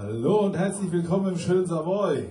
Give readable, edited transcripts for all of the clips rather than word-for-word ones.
Hallo und herzlich willkommen im schönen Savoy.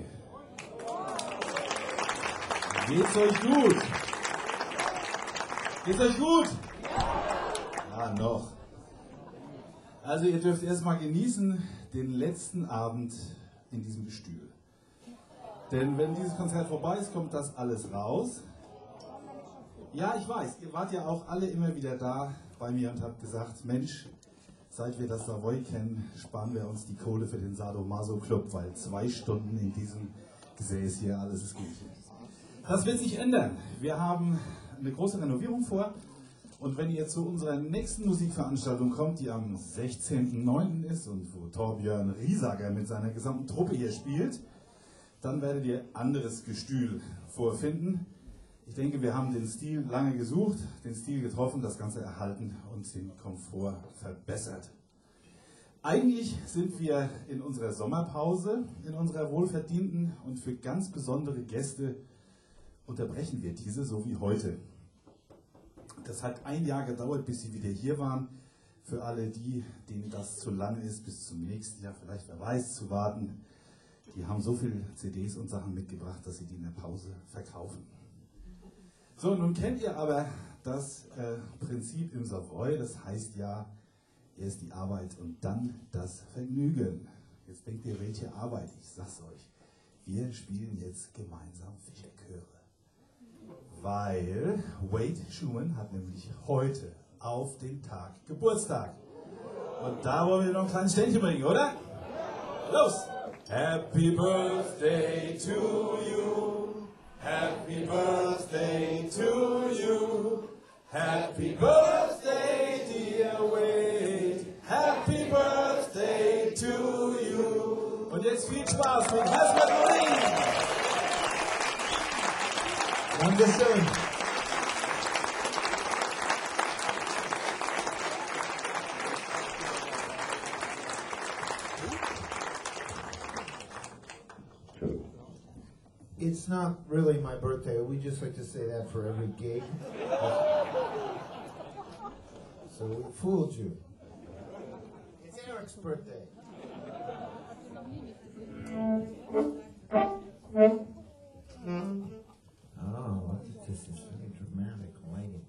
Geht's euch gut? Geht's euch gut? Ja, noch. Also ihr dürft erstmal genießen den letzten Abend in diesem Gestühl. Denn wenn dieses Konzert vorbei ist, kommt das alles raus. Ja, ich weiß, ihr wart ja auch alle immer wieder da bei mir und habt gesagt, Mensch, seit wir das Savoy kennen, sparen wir uns die Kohle für den Sadomaso-Club, weil 2 Stunden in diesem Gesäß hier, alles ist gut. Das wird sich ändern. Wir haben eine große Renovierung vor. Und wenn ihr zu unserer nächsten Musikveranstaltung kommt, die am 16.09. ist und wo Torbjörn Riesager mit seiner gesamten Truppe hier spielt, dann werdet ihr anderes Gestühl vorfinden. Ich denke, wir haben den Stil lange gesucht, den Stil getroffen, das Ganze erhalten und den Komfort verbessert. Eigentlich sind wir in unserer Sommerpause, in unserer wohlverdienten, und für ganz besondere Gäste unterbrechen wir diese, so wie heute. Das hat 1 Jahr gedauert, bis sie wieder hier waren. Für alle die, denen das zu lang ist, bis zum nächsten Jahr, vielleicht wer weiß, zu warten. Die haben so viele CDs und Sachen mitgebracht, dass sie die in der Pause verkaufen. So, nun kennt ihr aber das Prinzip im Savoy, das heißt ja, erst die Arbeit und dann das Vergnügen. Jetzt denkt ihr, welche Arbeit? Ich sag's euch, wir spielen jetzt gemeinsam Fischerchöre. Weil Wade Schumann hat nämlich heute auf den Tag Geburtstag. Und da wollen wir noch ein kleines Ständchen bringen, oder? Los! Happy Birthday to you. Happy Birthday to you. Happy Birthday, dear Wade. Happy Birthday to you. Und jetzt viel Spaß mit Hesbert Morin. Dankeschön. It's not really my birthday. We just like to say that for every gig. So we fooled you. It's Eric's birthday. Oh, look at this. It's very dramatic lighting.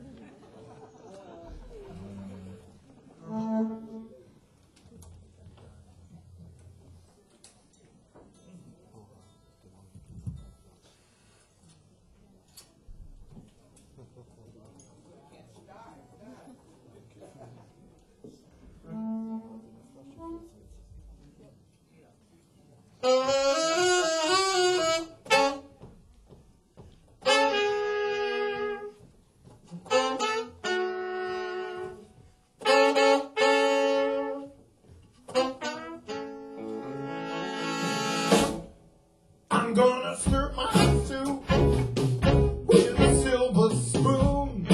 I'm gonna slurp my soup with a silver spoon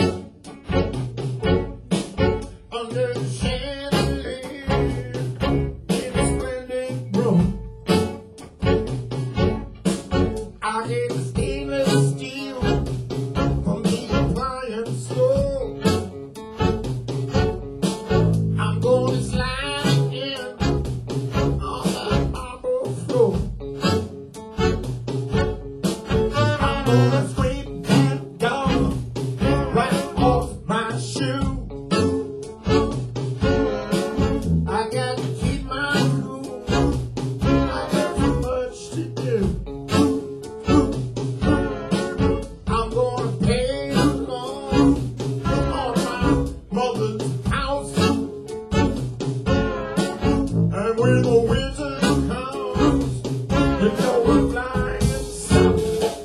under the chandelier in a splendid room. I get the stainless steel from the appliance store. I'm gonna slide in on the marble floor. I'm gonna scrape that gum right off my shoe. I got to keep my cool. I got too much to do. I'm gonna pay the loan on my mother's house. And when the winter comes, you know we're flying south.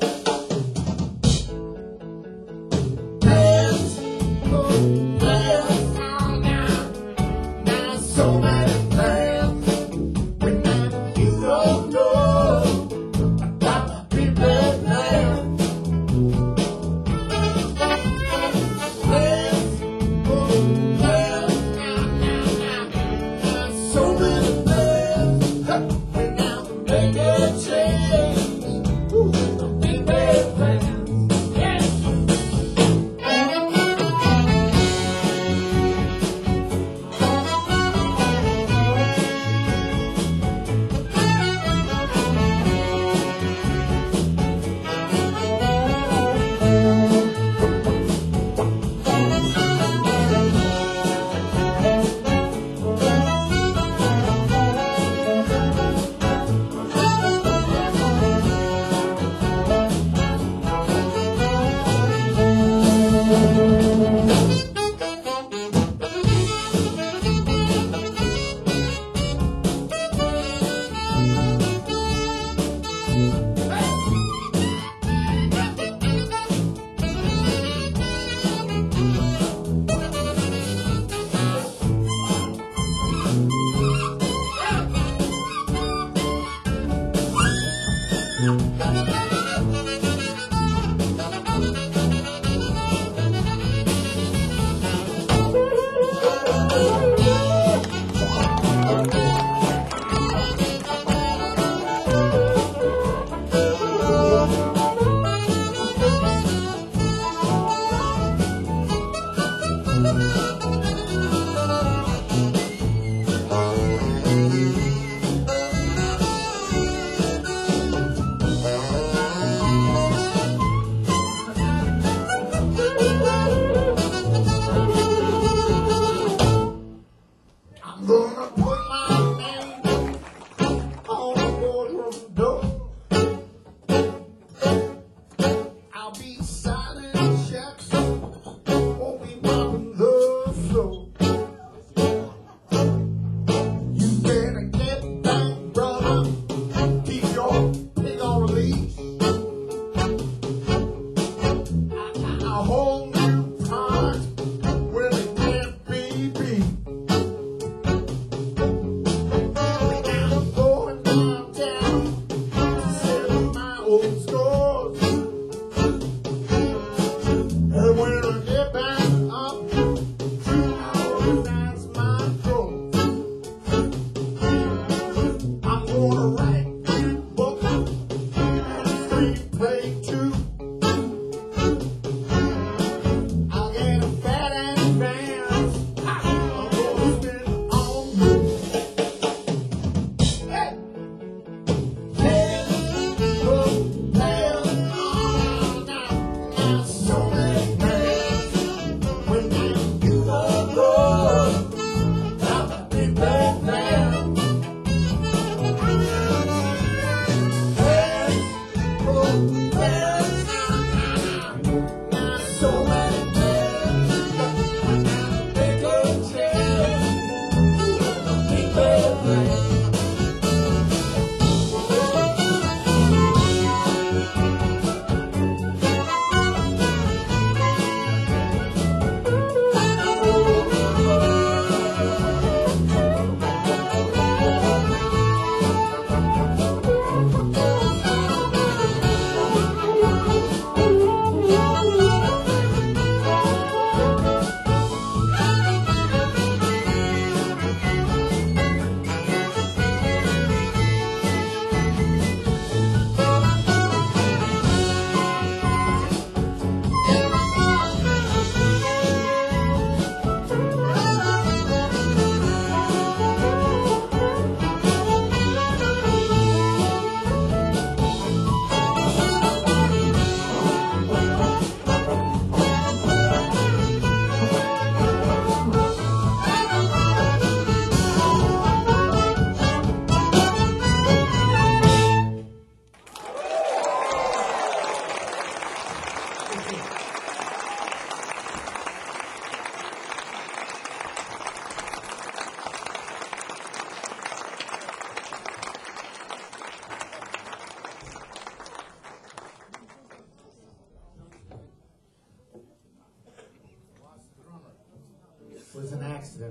So many plans, and you don't know about my big red man. Let's go well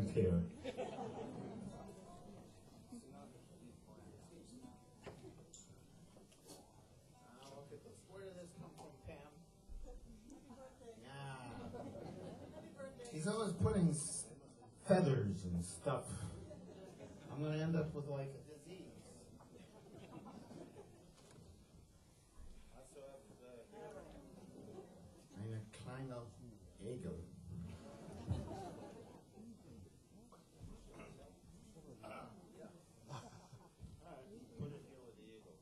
friends here. Where did this come from, Pam? Yeah. He's always putting feathers and stuff. I'm going to end up with like a disease. Eine kleine Egel. Put it here with the eagle.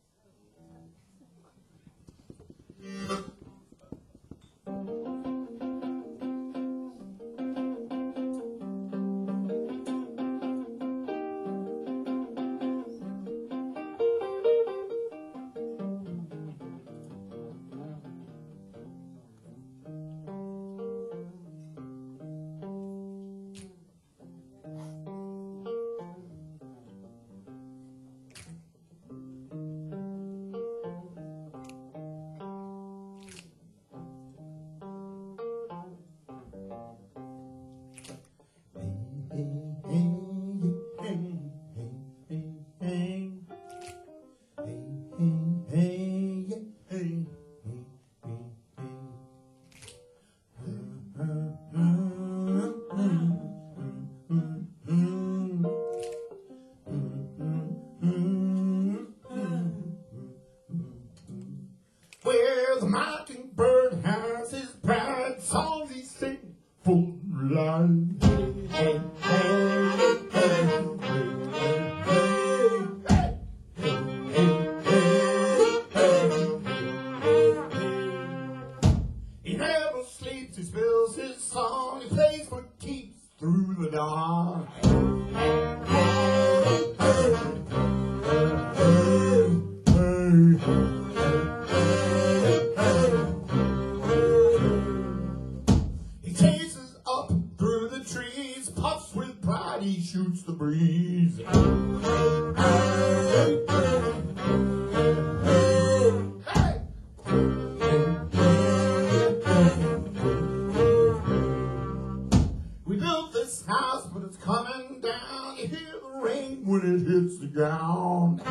Where the mockingbird has his pride, songs he sings full line. Hey, hey, hey, he never sleeps, he spills his song, he plays for keeps through the dawn. He chases up through the trees, puffs with pride, he shoots the breeze. We built this house, but it's coming down. You hear the rain when it hits the ground.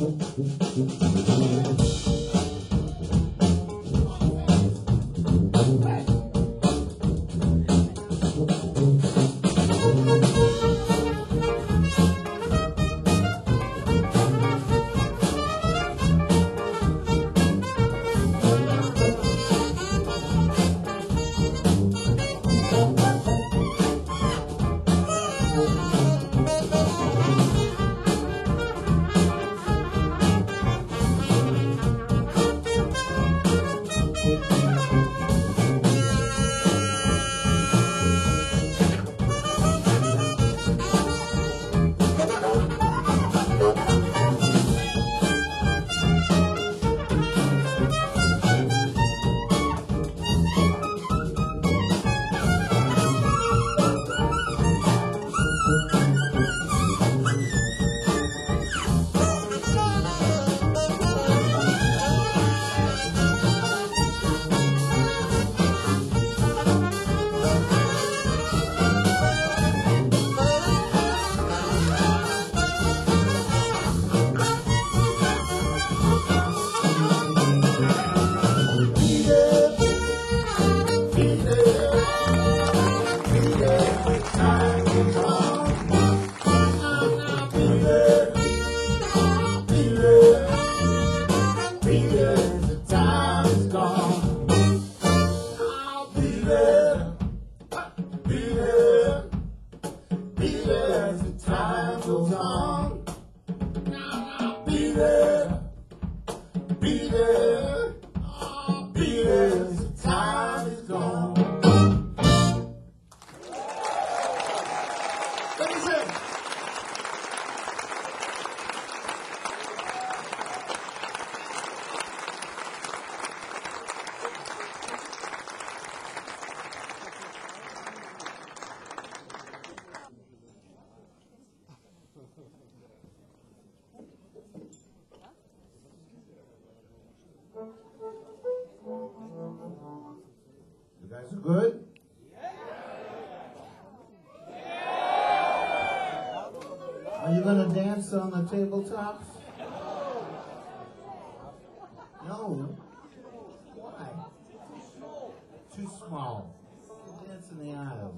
You guys are good? Are you going to dance on the tabletops? No. Why? Too small. You dance in the aisles.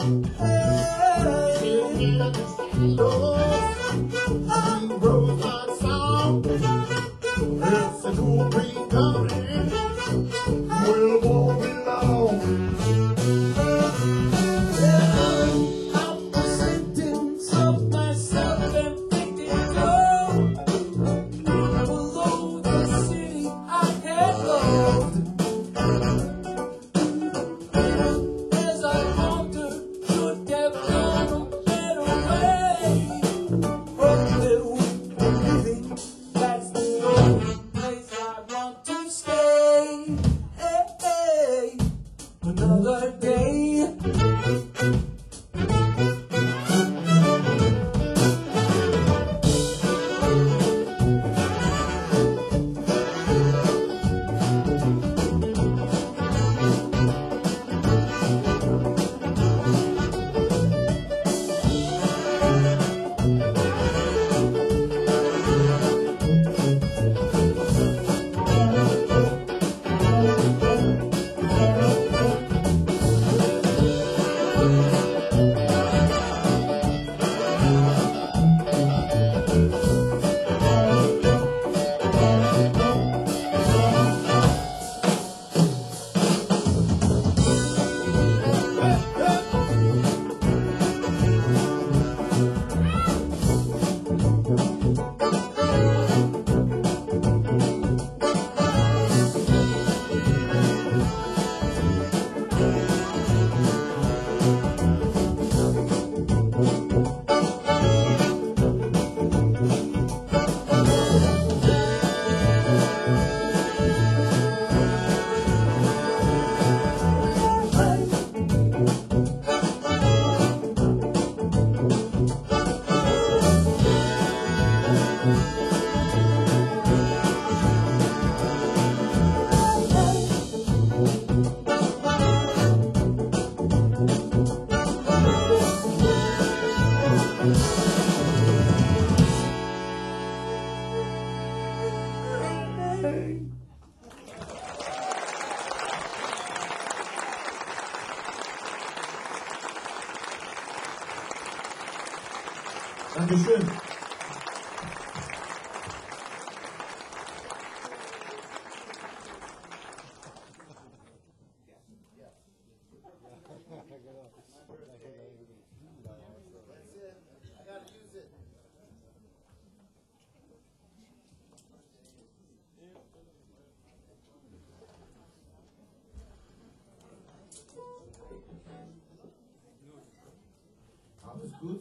Another day. Dankeschön. Alles gut?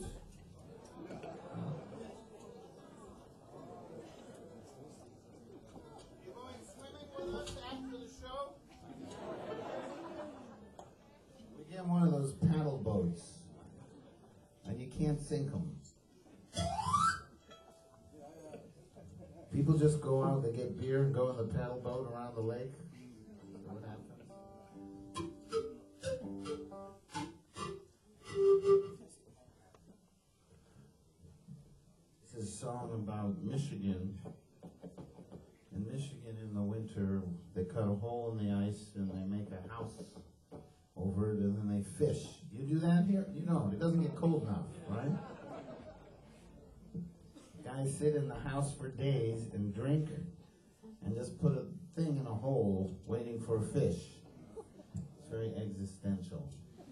You going swimming with us after the show? We get one of those paddle boats, and you can't sink them. People just go out, they get beer and go in the paddle boat around the lake. Is that what happens? This is a song about Michigan. In Michigan in the winter, they cut a hole in the ice and they make a house over it and then they fish. You do that here? You know, it doesn't get cold enough, right? Guys sit in the house for days and drink and just put a thing in a hole waiting for a fish. It's very existential.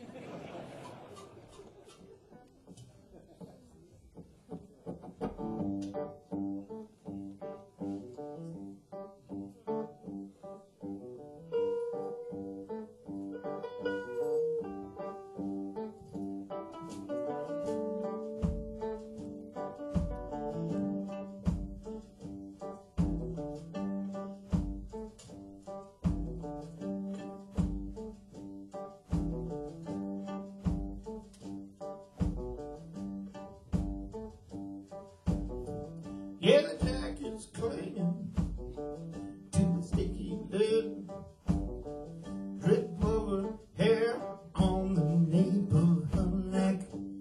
Yeah, the jacket's clinging to the sticky lid. Drip over hair on the nape of her neck.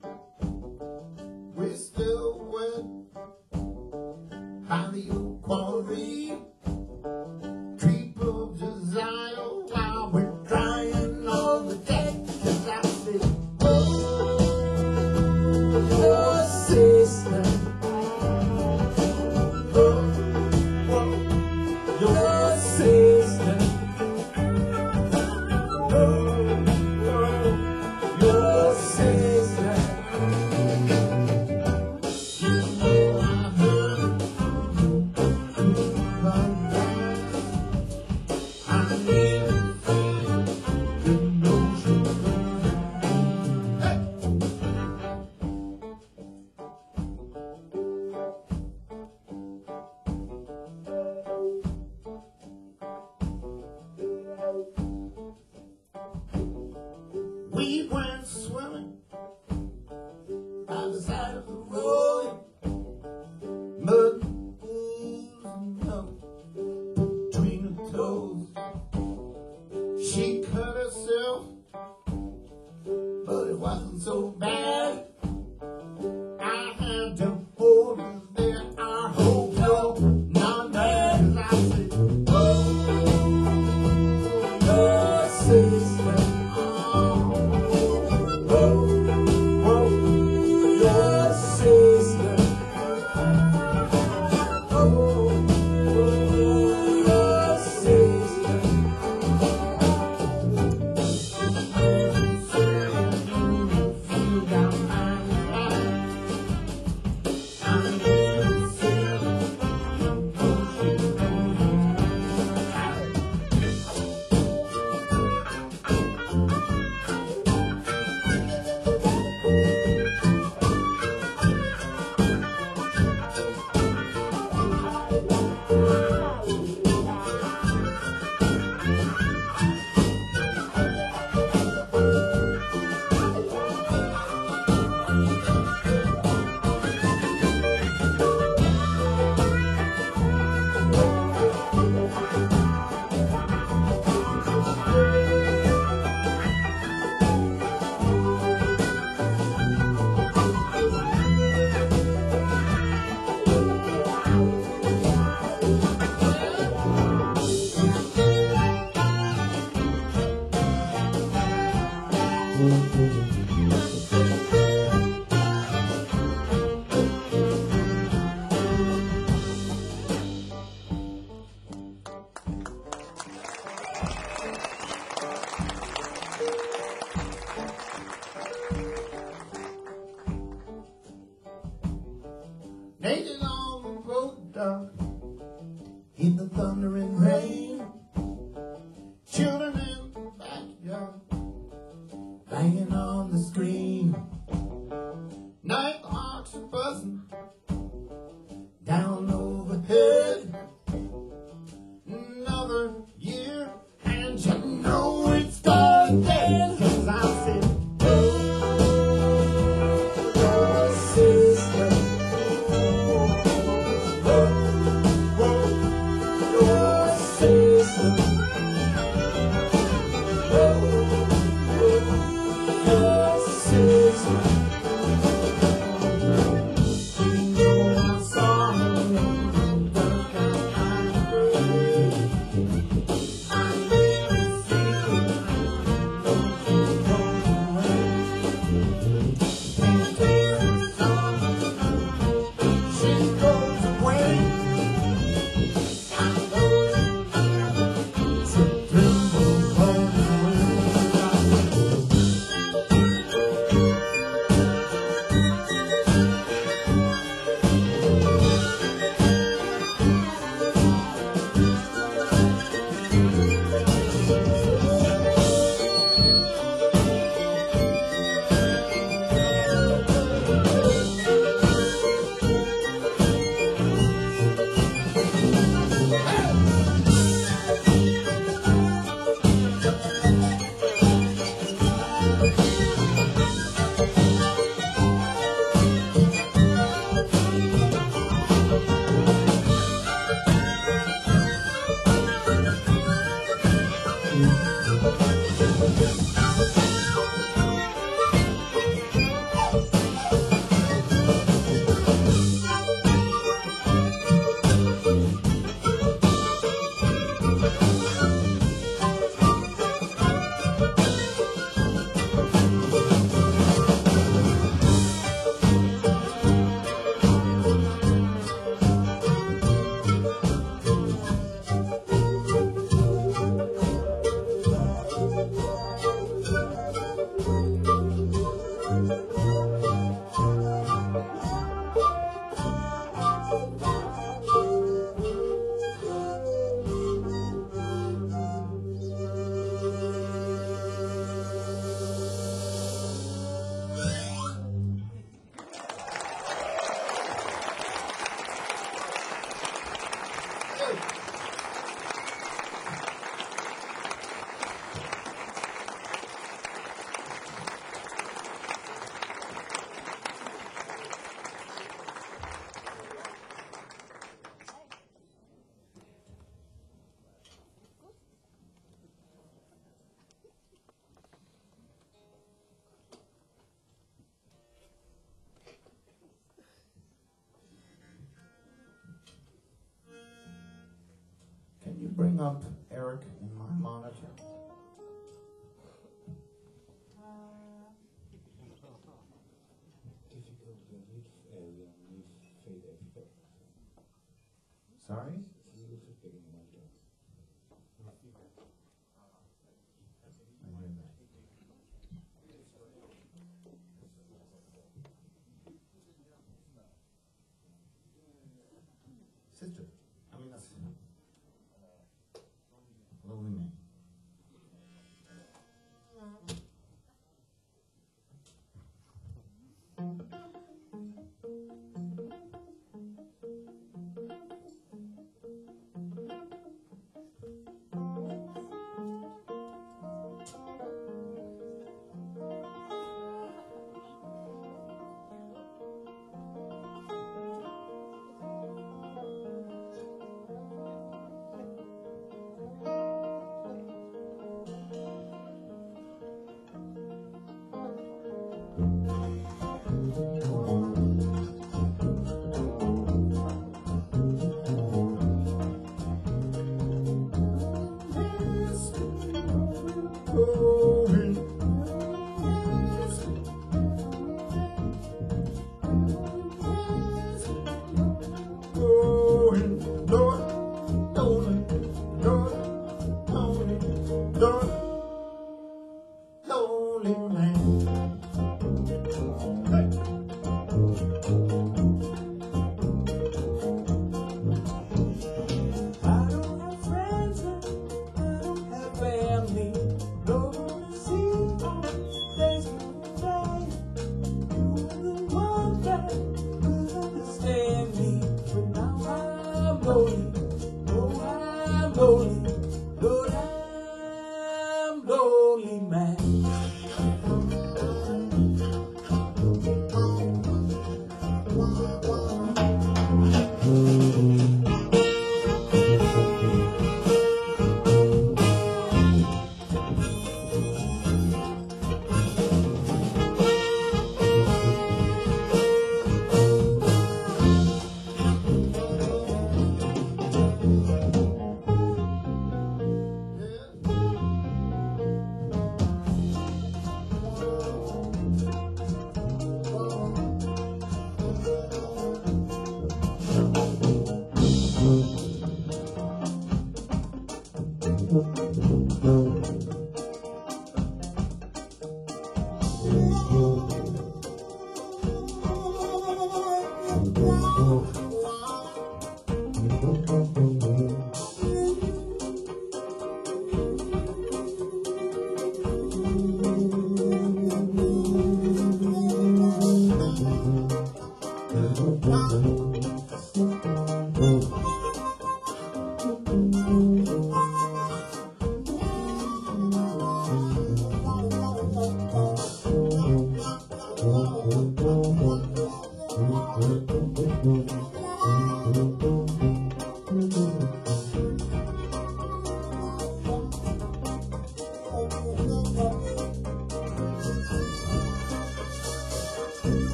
We're still wet by the old quarry. Creep of desire while we're drying on the deck. 'Cause I said, oh. morning by the side of the road. Mud oozing up between her toes. She cut herself, but it wasn't so bad. I had to hold her there. I hope you're not mad. 'Cause I said, oh, your sister. Oh, your sister. Oh, your sister. Feel down my line. I'm naked on the road, dark, in the thundering rain. Children in the backyard, banging on the screen. Night hawks are buzzing down overhead. Another year, and you know it's done then. 'Cause I said, oh, your sister. Oh, your sister. Oh, your sister. You know I saw her in the dark and I really feel don't you go away. Can't hear the song, she goes away. I know it's a tremble going away. up Eric in my monitor? Sorry? Sister. I mean, that's Lonely Man.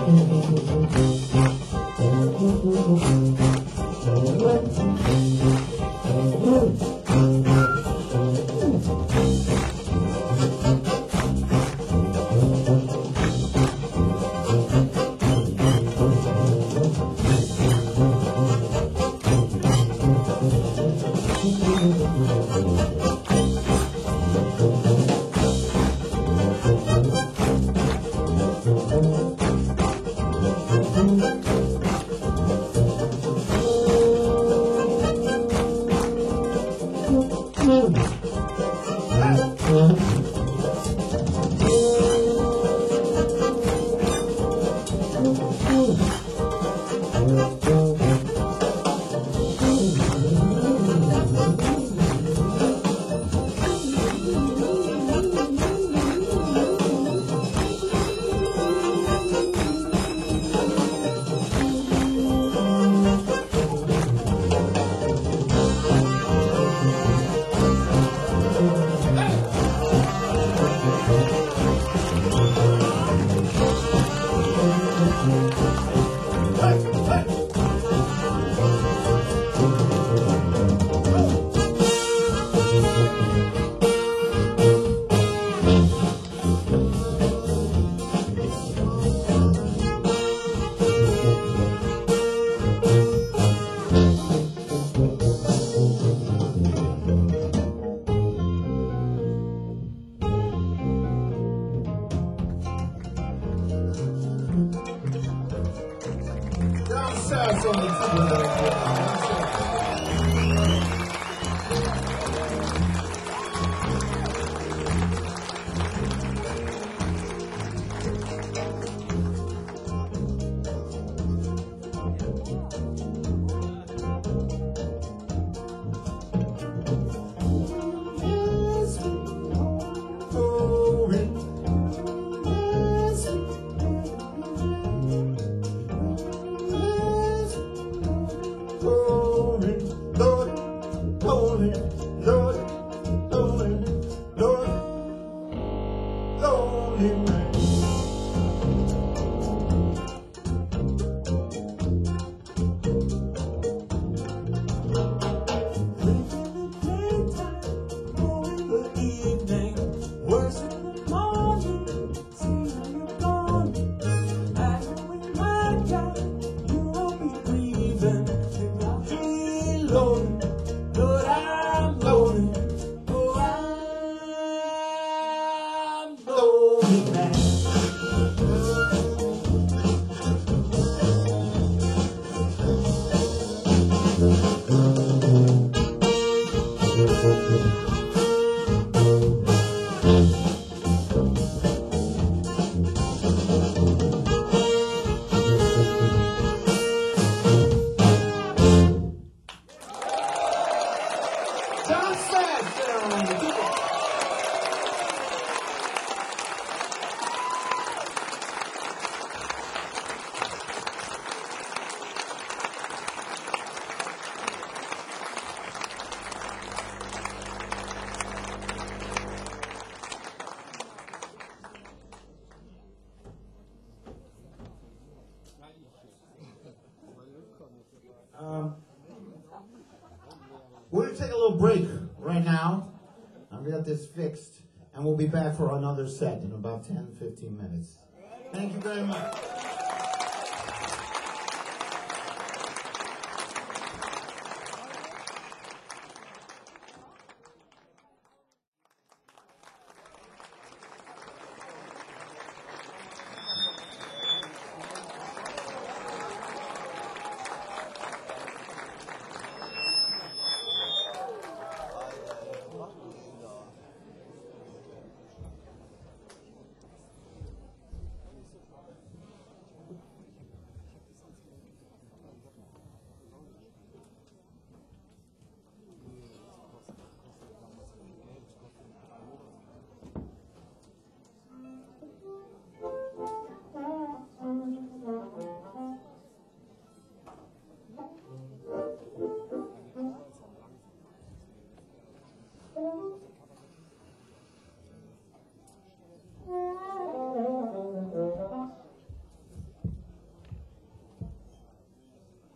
We're going to take a little break right now. I've got this fixed, and we'll be back for another set in about 10-15 minutes. Thank you very much.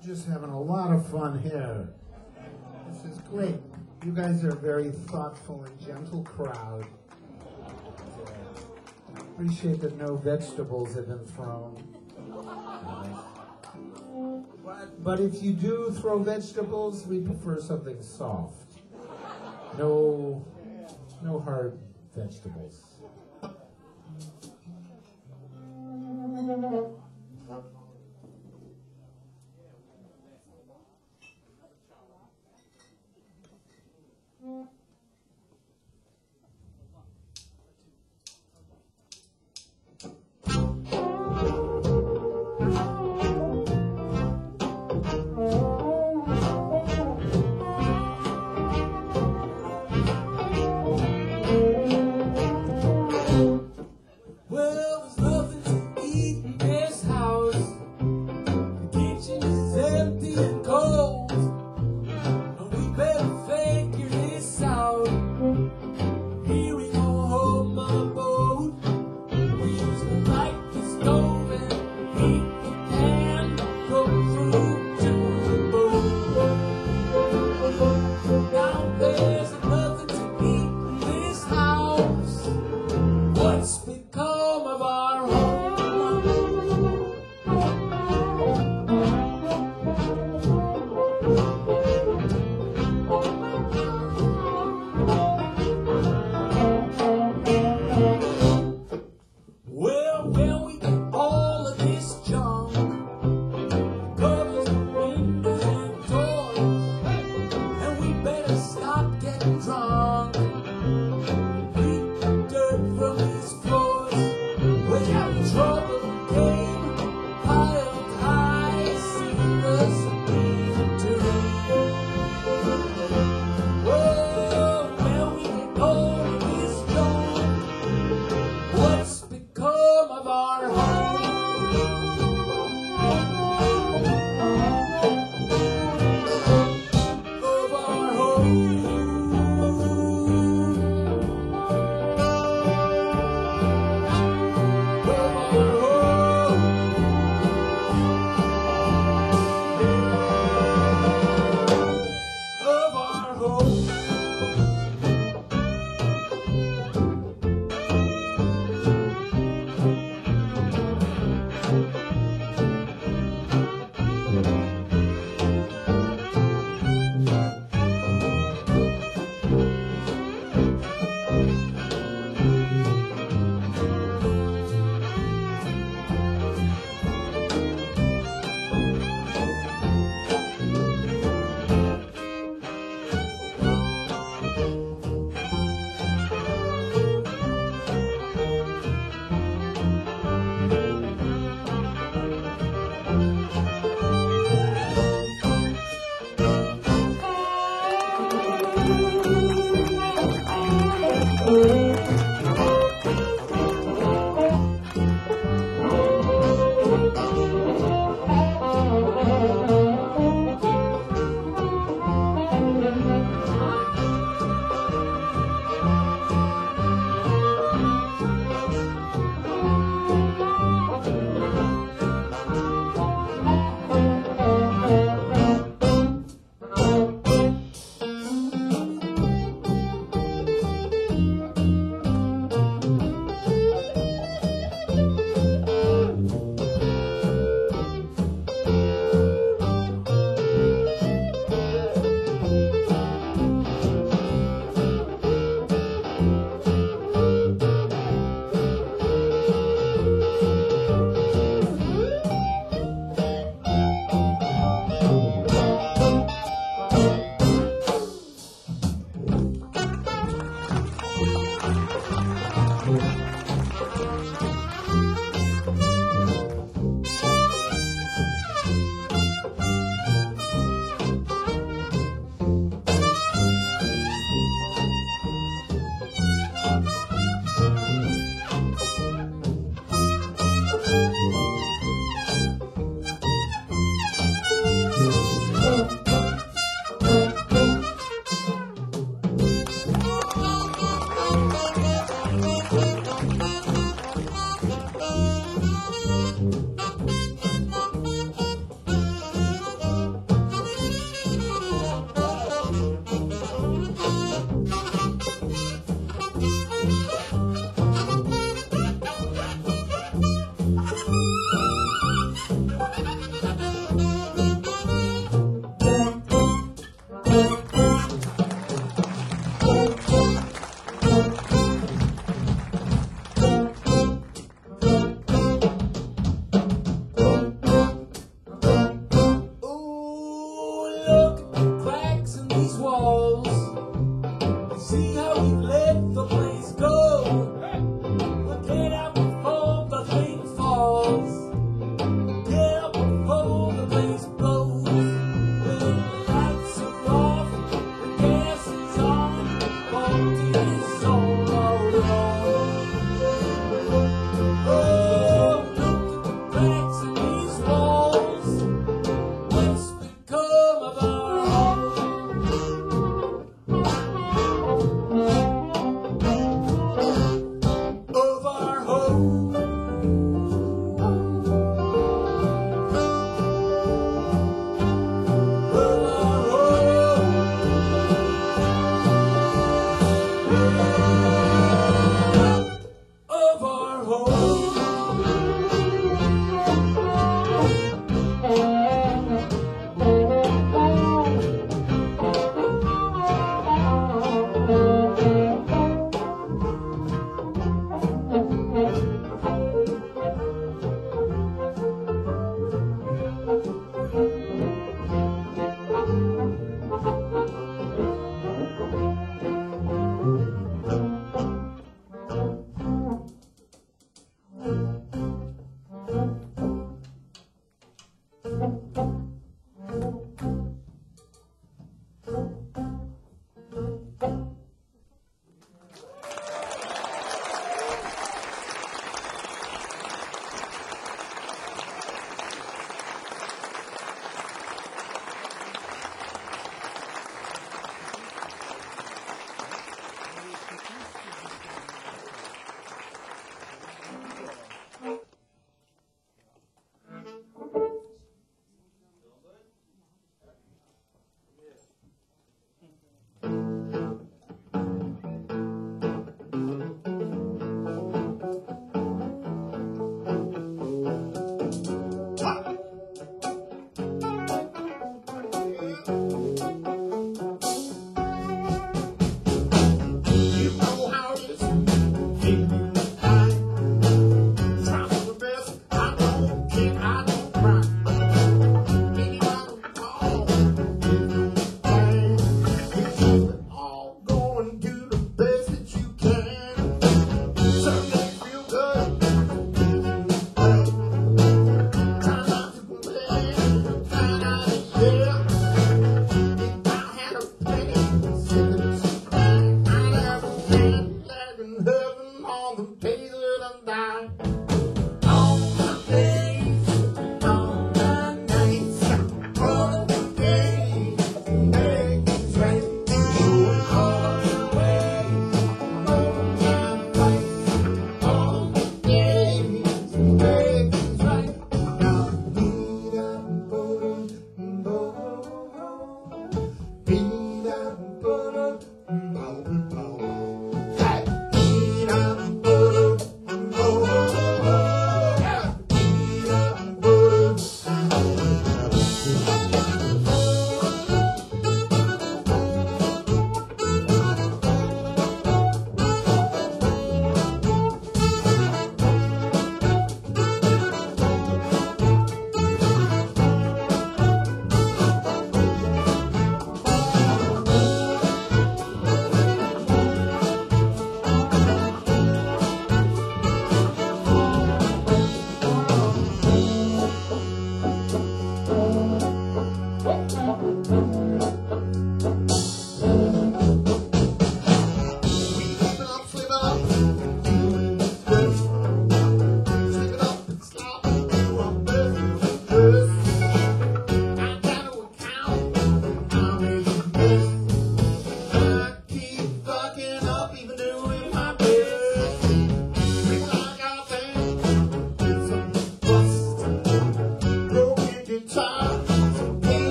Just having a lot of fun here. This is great. You guys are a very thoughtful and gentle crowd. Appreciate that no vegetables have been thrown. But if you do throw vegetables, we prefer something soft. No hard vegetables. Well, there's nothing to eat in this house. The kitchen is empty and cold. And we better figure this out. Here we go home my boat. We used to light the stove and heat the pan. Go through to the boat. Now there's nothing to eat in this house. What's become of our home? Well, when we get all of this junk,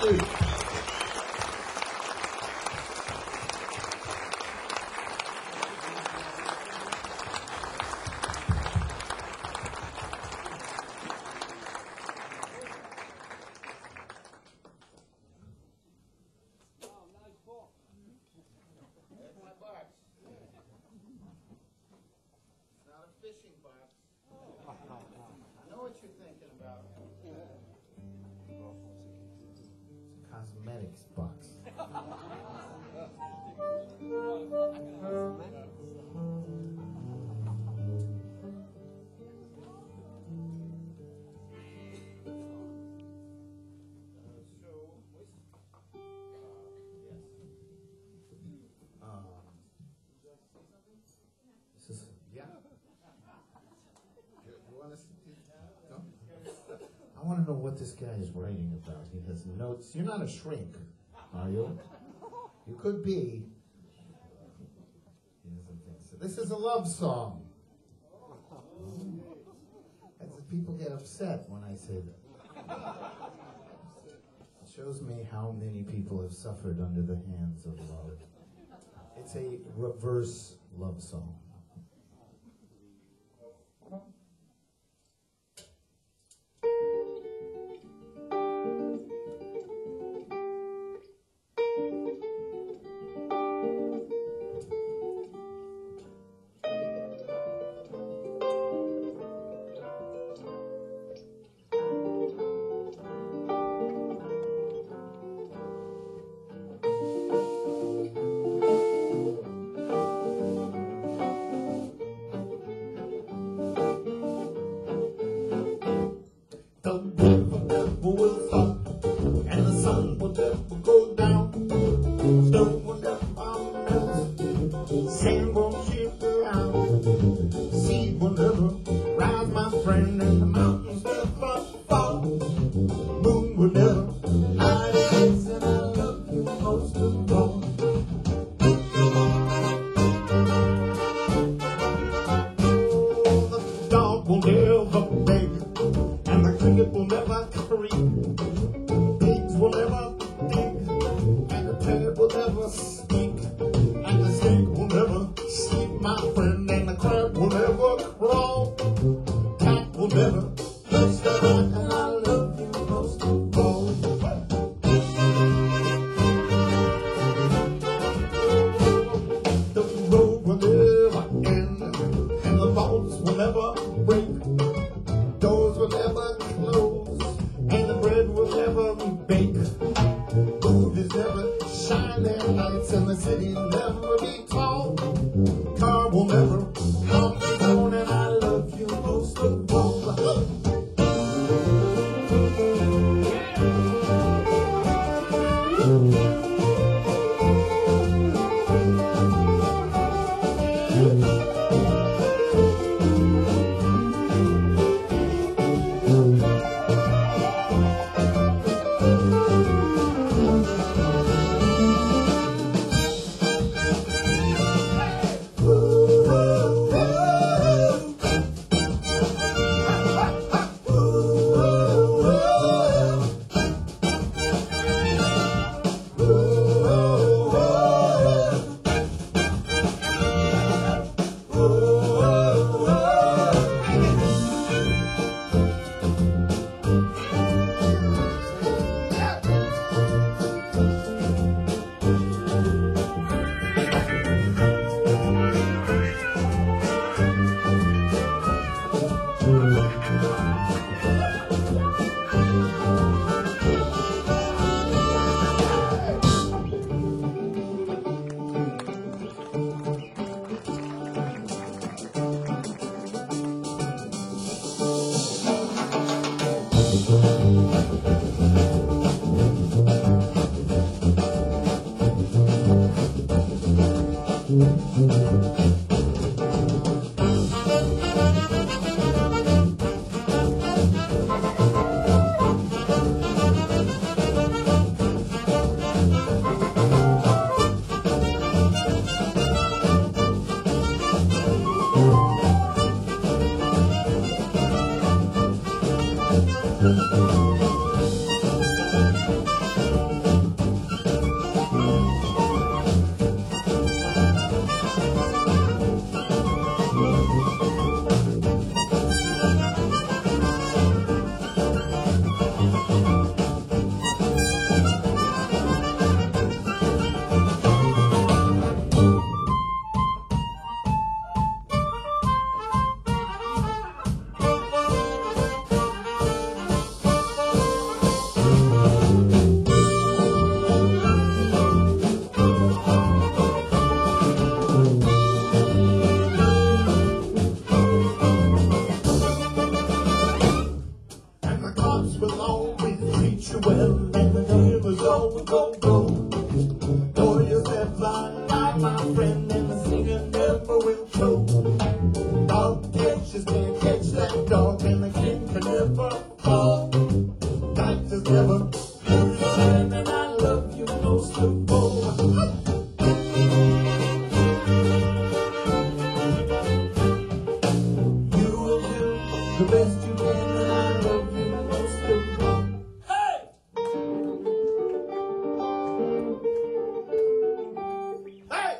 My box. It's not a fishing box. I know what you're thinking about. Cosmetics box. This is, yeah. You want to no? I want to know what this guy is writing about. He has notes. You're not a shrink, are you? You could be. He doesn't think so. This is a love song. People get upset when I say that. It shows me how many people have suffered under the hands of love. It's a reverse love song. The river never will fall, and the sun will never go down. Snow will never melt, sand won't shift around. Sea will never rise, my friend, and the mountains never fall. Moon will never hide its face, and I love you most of all. The dog will never beg, and the cricket will never creep. Pigs will never dig, and the parrot will never speak. And the snake will never sleep, my friend, and the crab will never crawl. Cat will never touch the rat, and I love you most of all. The road will never end, and the vaults will never break. Doors will never close, and the bread will never bake. Movies never shine their lights, and the city never be tall. Car will never come down, and I love you most of all. the cops will always treat you well, and the neighbors always go. Know yourself flying high, my friend, and the singer never will show. Dog catchers can't catch that dog, and the king can never fall. Doctors never understand, and I love you most of all. You will do the best you can, and I love you most of all. Hey! Hey!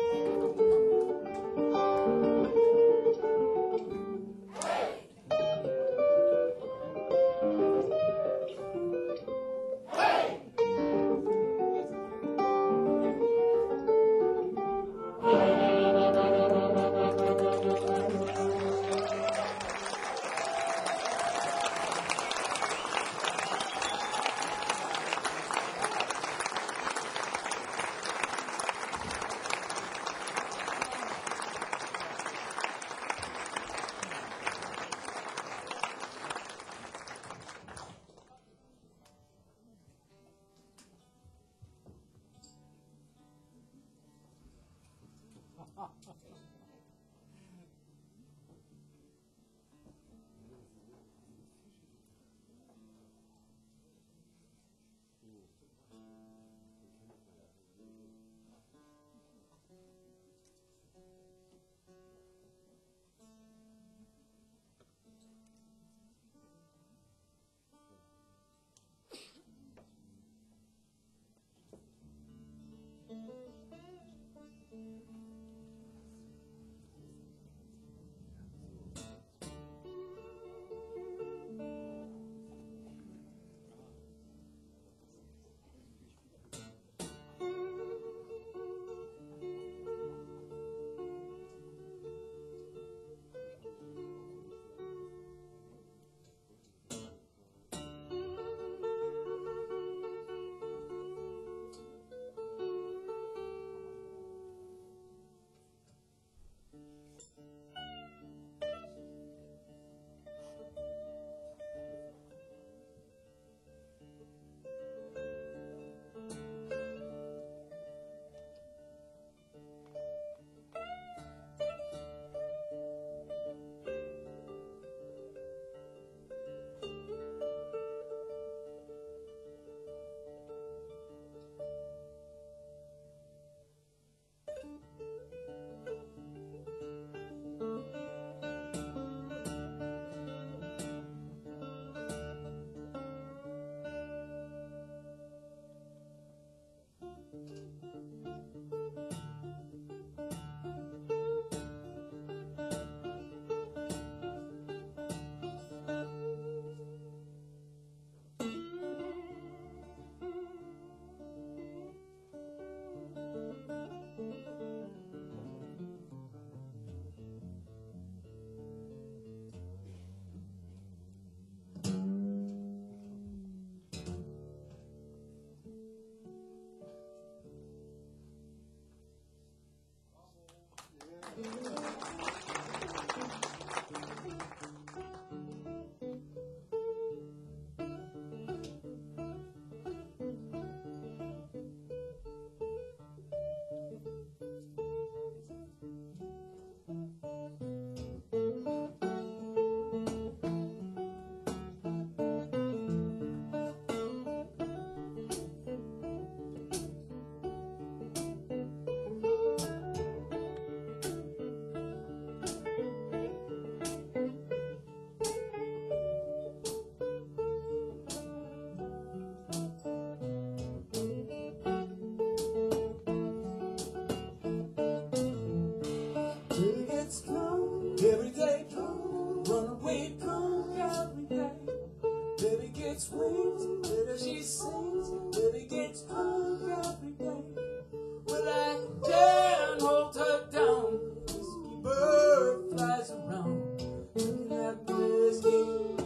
gets wings, little she sings, little gets drunk every day. Well, I can't hold her down, whiskey bird flies around, looking at whiskey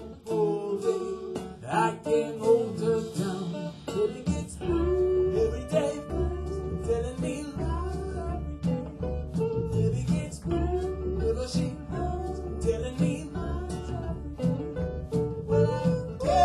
all day. I can't hold her down, little gets drunk every day, telling me lies every day. Little gets drunk, little she lies, telling me lies every day. Well, I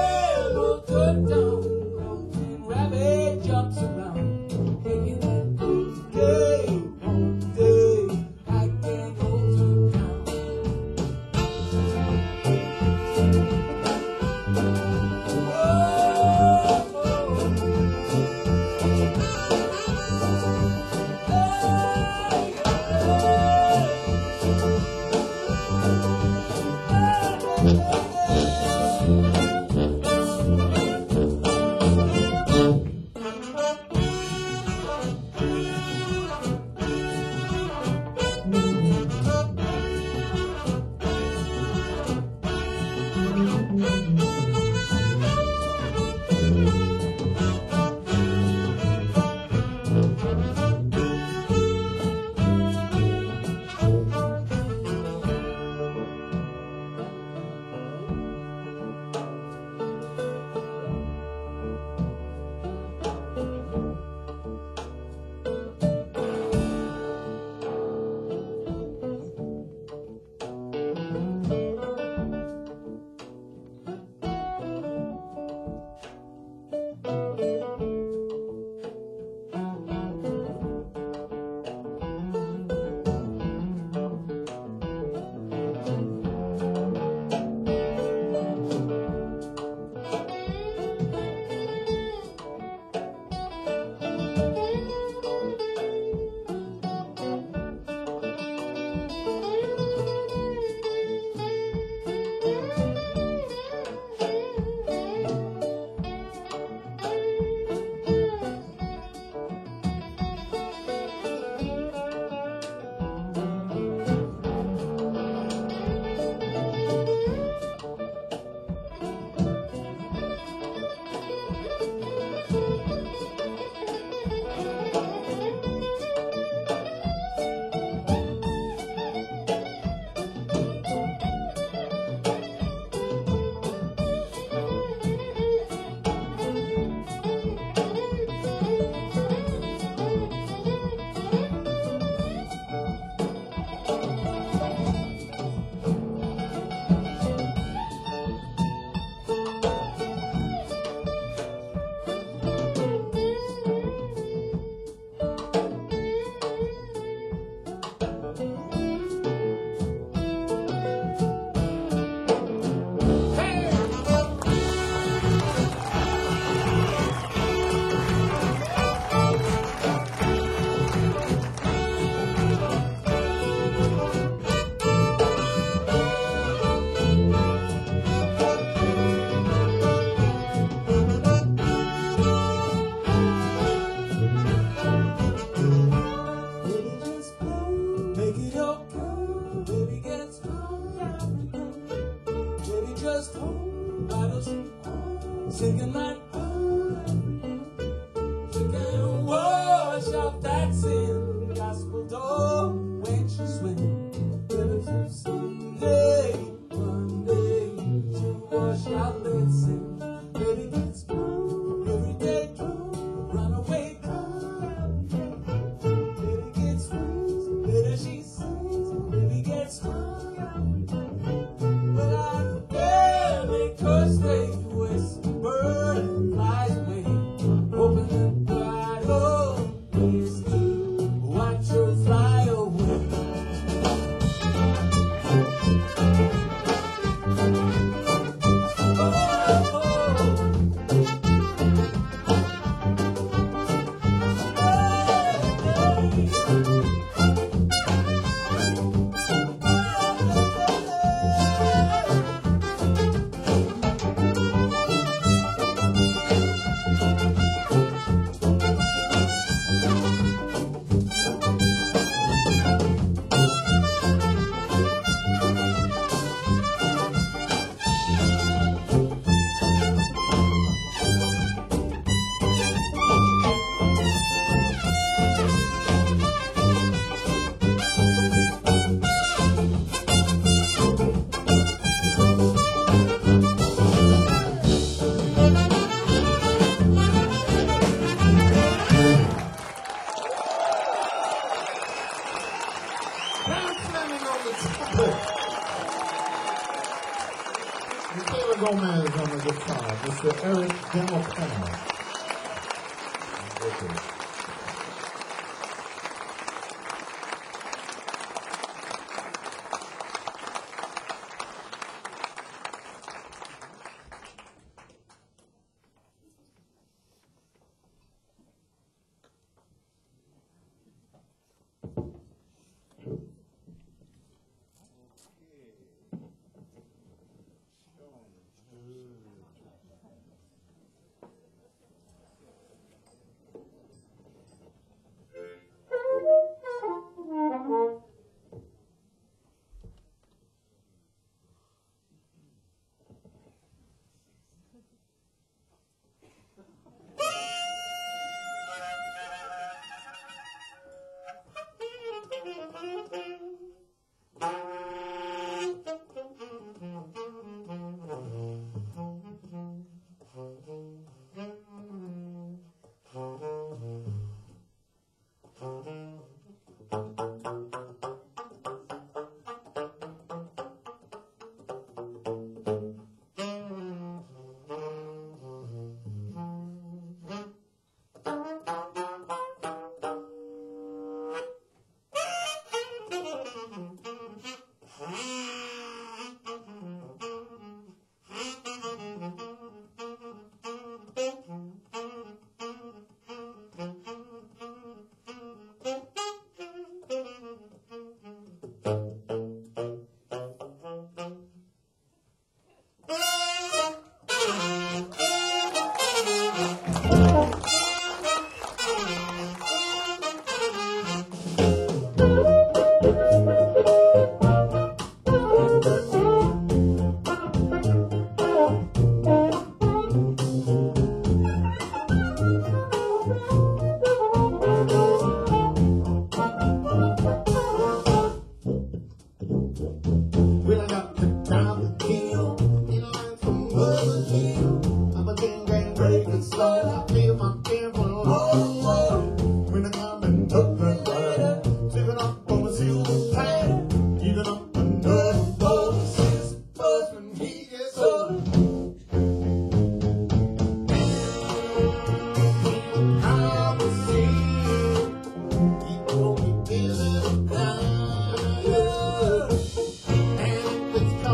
singing like she can wash off that sin. Gospel door when she swims. Someday, one day, she'll wash out that sin. Let it get strong, every day true. Run away, come. Let it get sweet, let her she sings. Let it get strong. But I can't make her stay. Whisper and flies away. Open the bottle, whiskey. Watch her fly away. Michaela Gomez on the guitar, Mr. Eric Democano.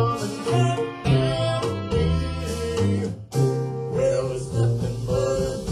Well, it's nothing but a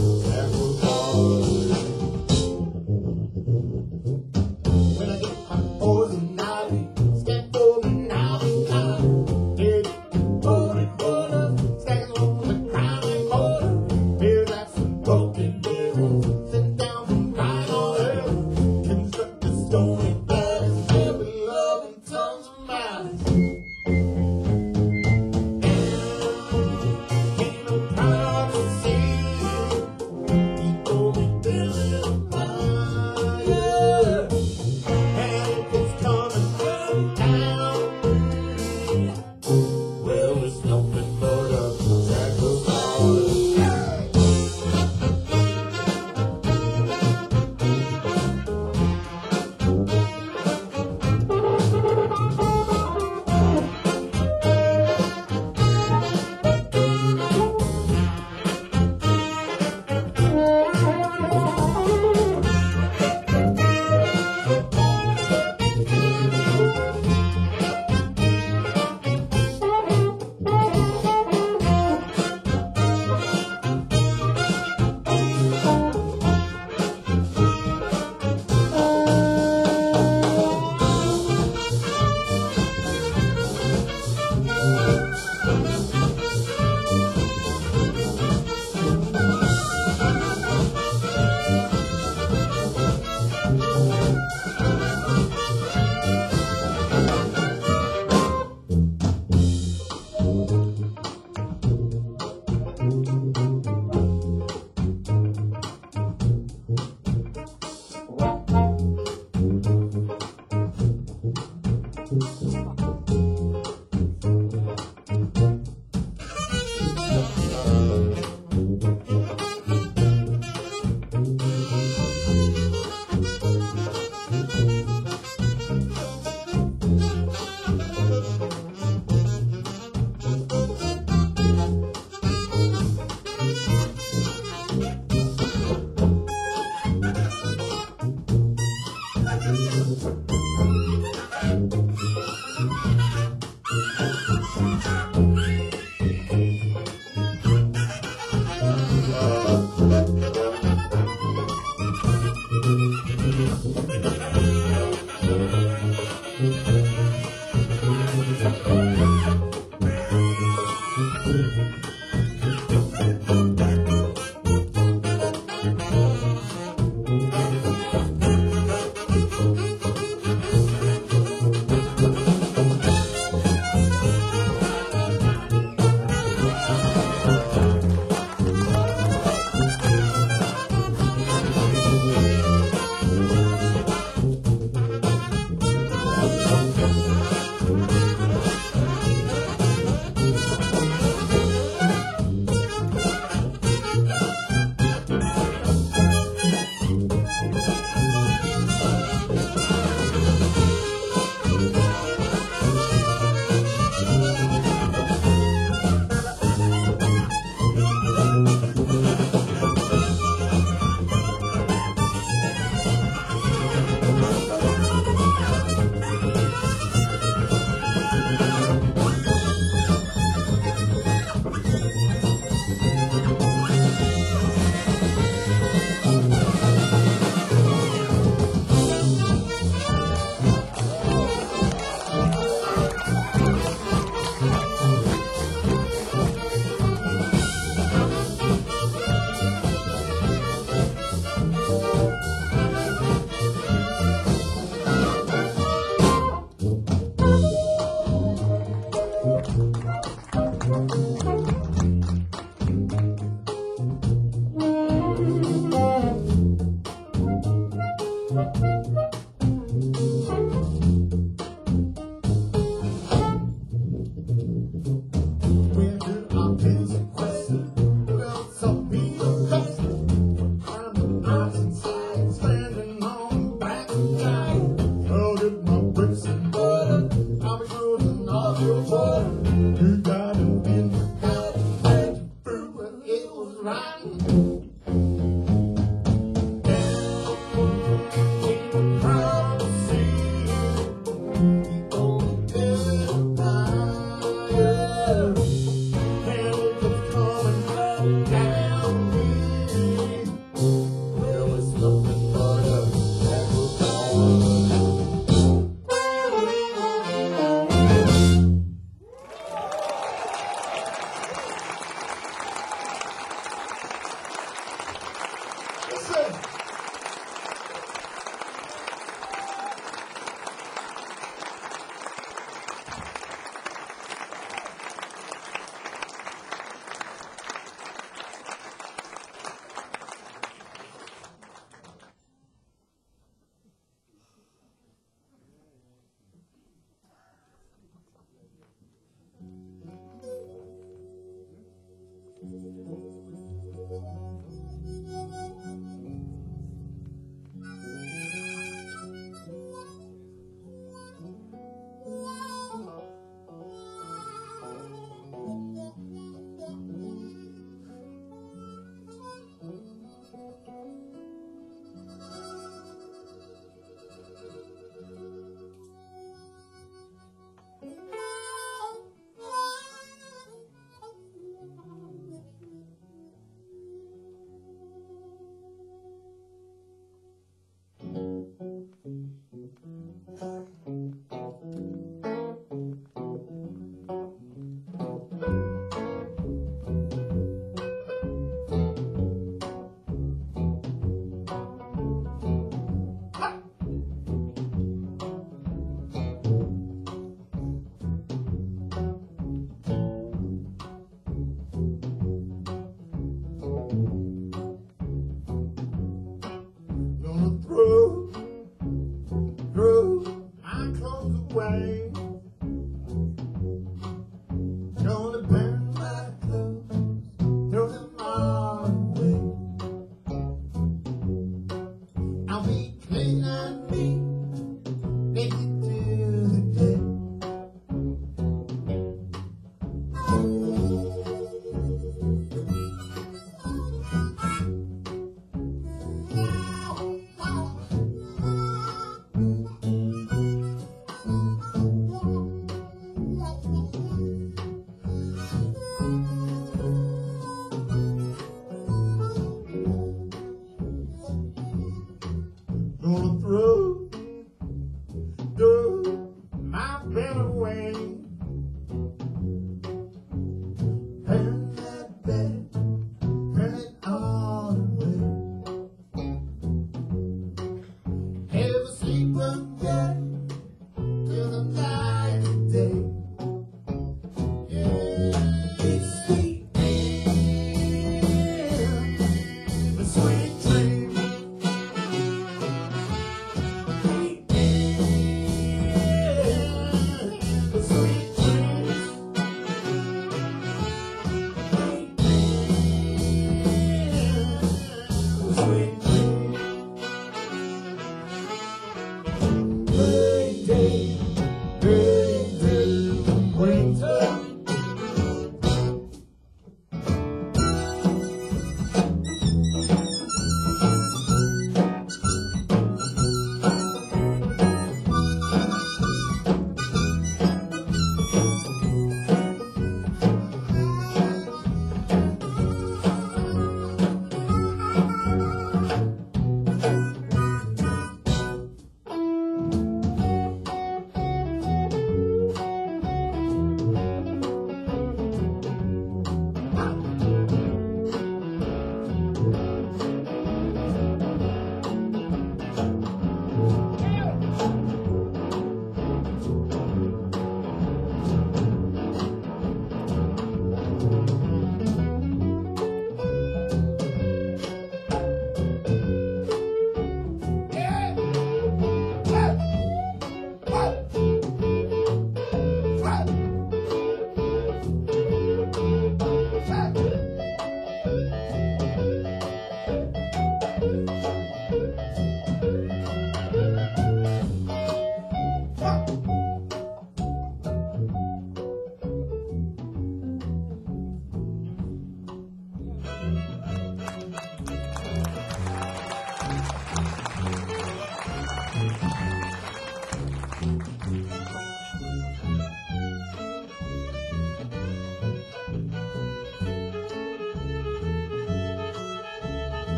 Listen.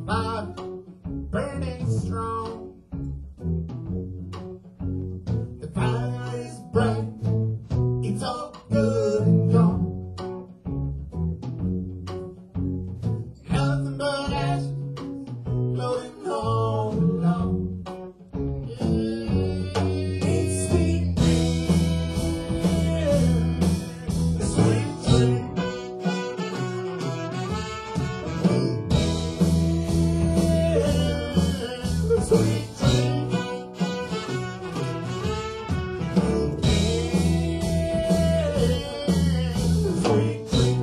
fire burning strong. The fire is bright, it's all good and gone. Nothing but ashes floating all along. It's sweet dream, sweet dream. Sweet dream. Sweet dream.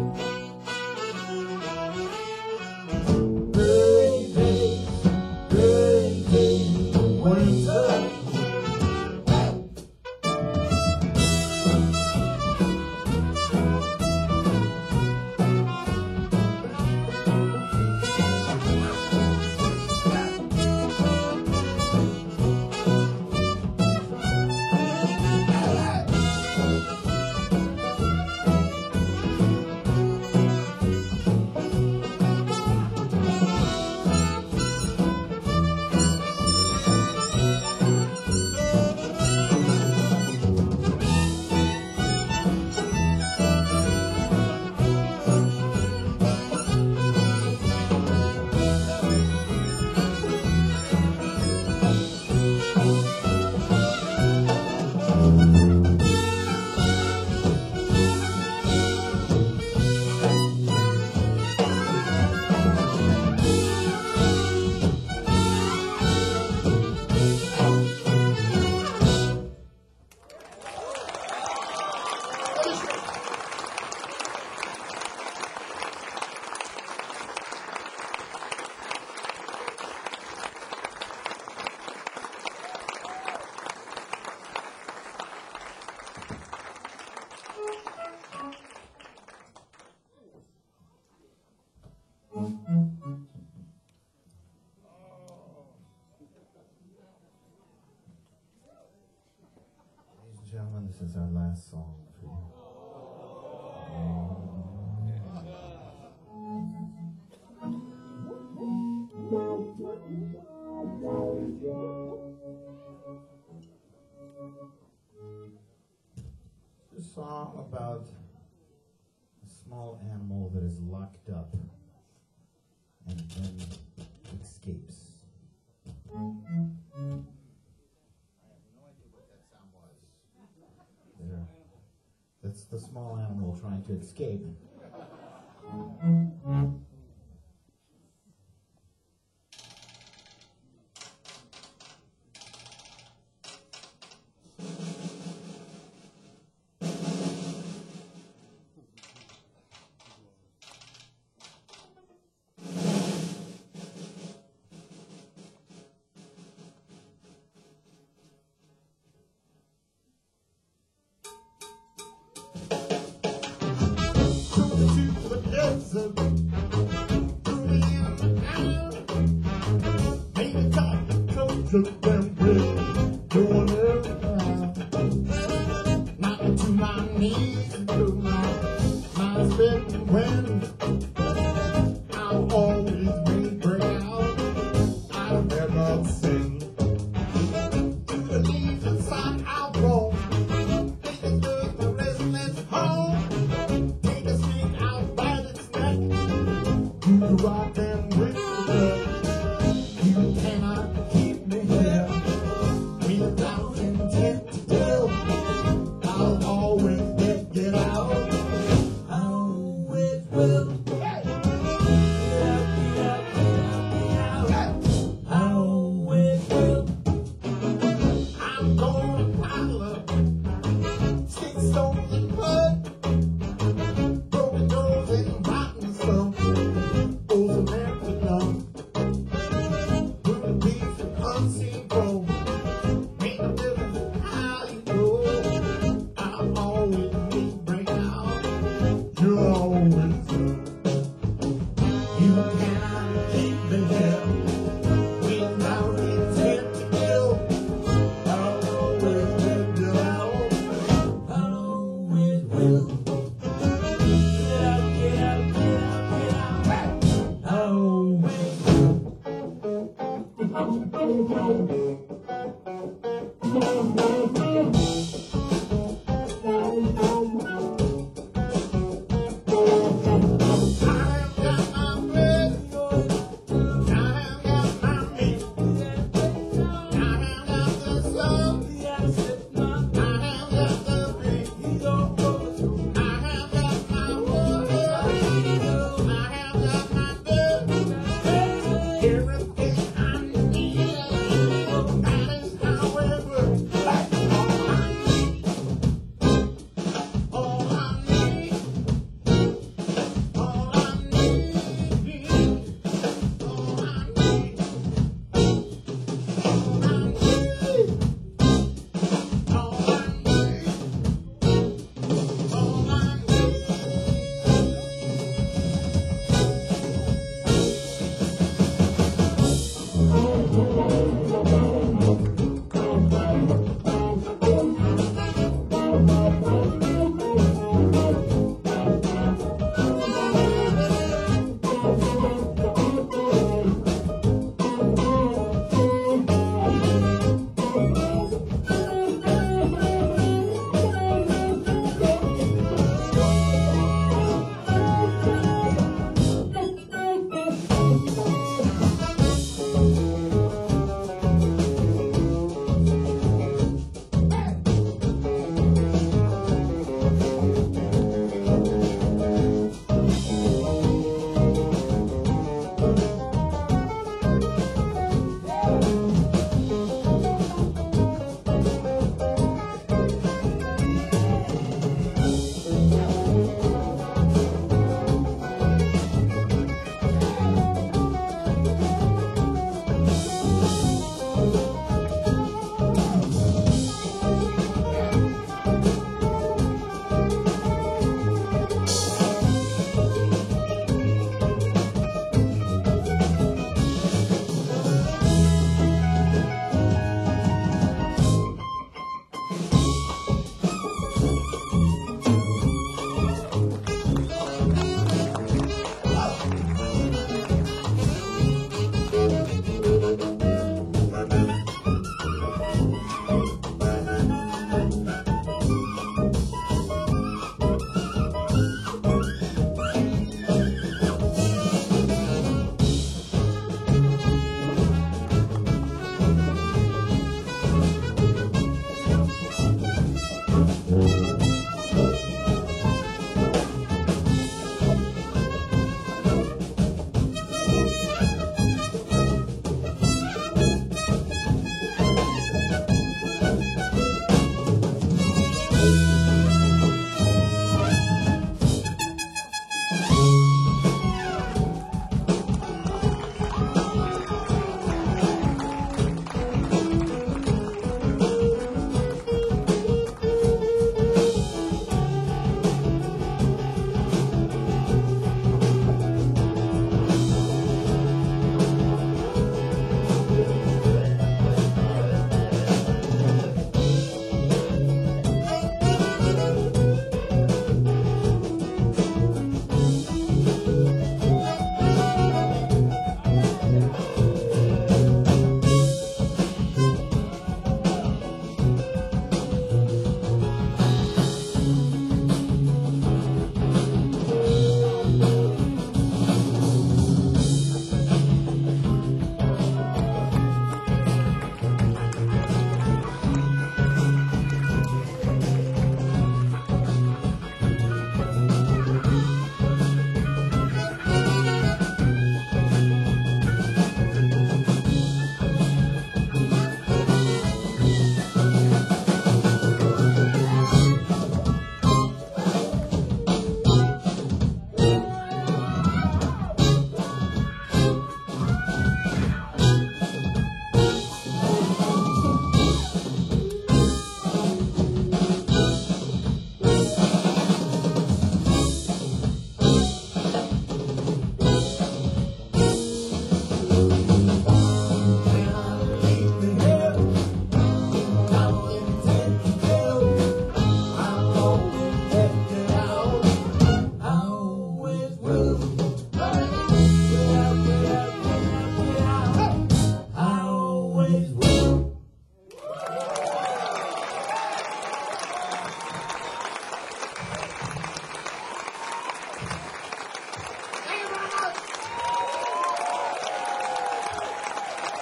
Great day, winter. Ladies and gentlemen, this is our last song for you. It's a song about a small animal that is locked up and then escapes. There. That's the small animal trying to escape. Cruising to the desert, cruising out. Ain't a time to come to them with doing it now. Knocking to my knees and to my spitting wind. I'll always be break out. I'll never sin. To the leaves inside I'll roll. Take us to the restless home. Take a snake out by its neck. You rock and whistle. You cannot keep me here. Everything I need.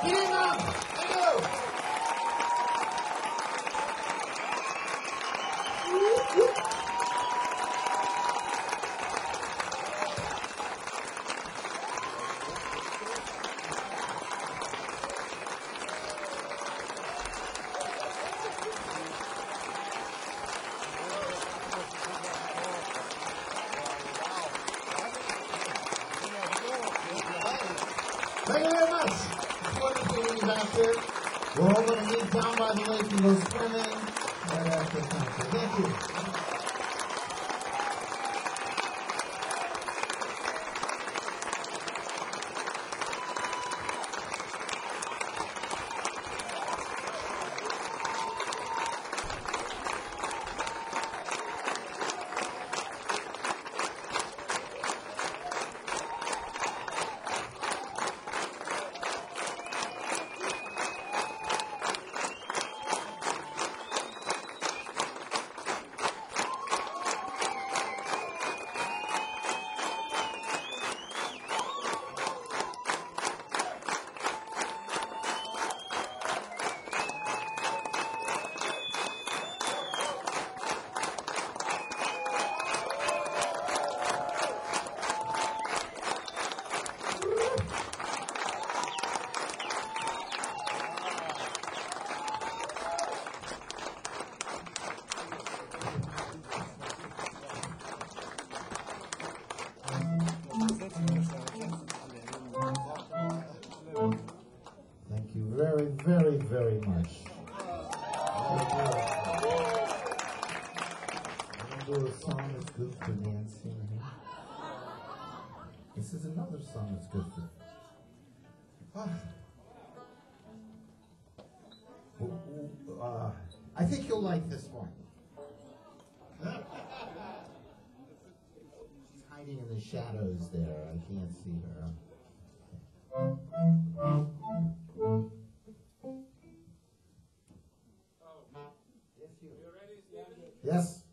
Vielen Dank. Thank you. Thank you very much. It's wonderful being back here. We're all going to meet down by the lake and go swimming right after the concert. Thank you. Thank you very, very, very much. I'm going to do a song that's good for Nancy. This is another song that's good for. I think you'll like this one. She's hiding in the shadows there. I can't see her. Yes.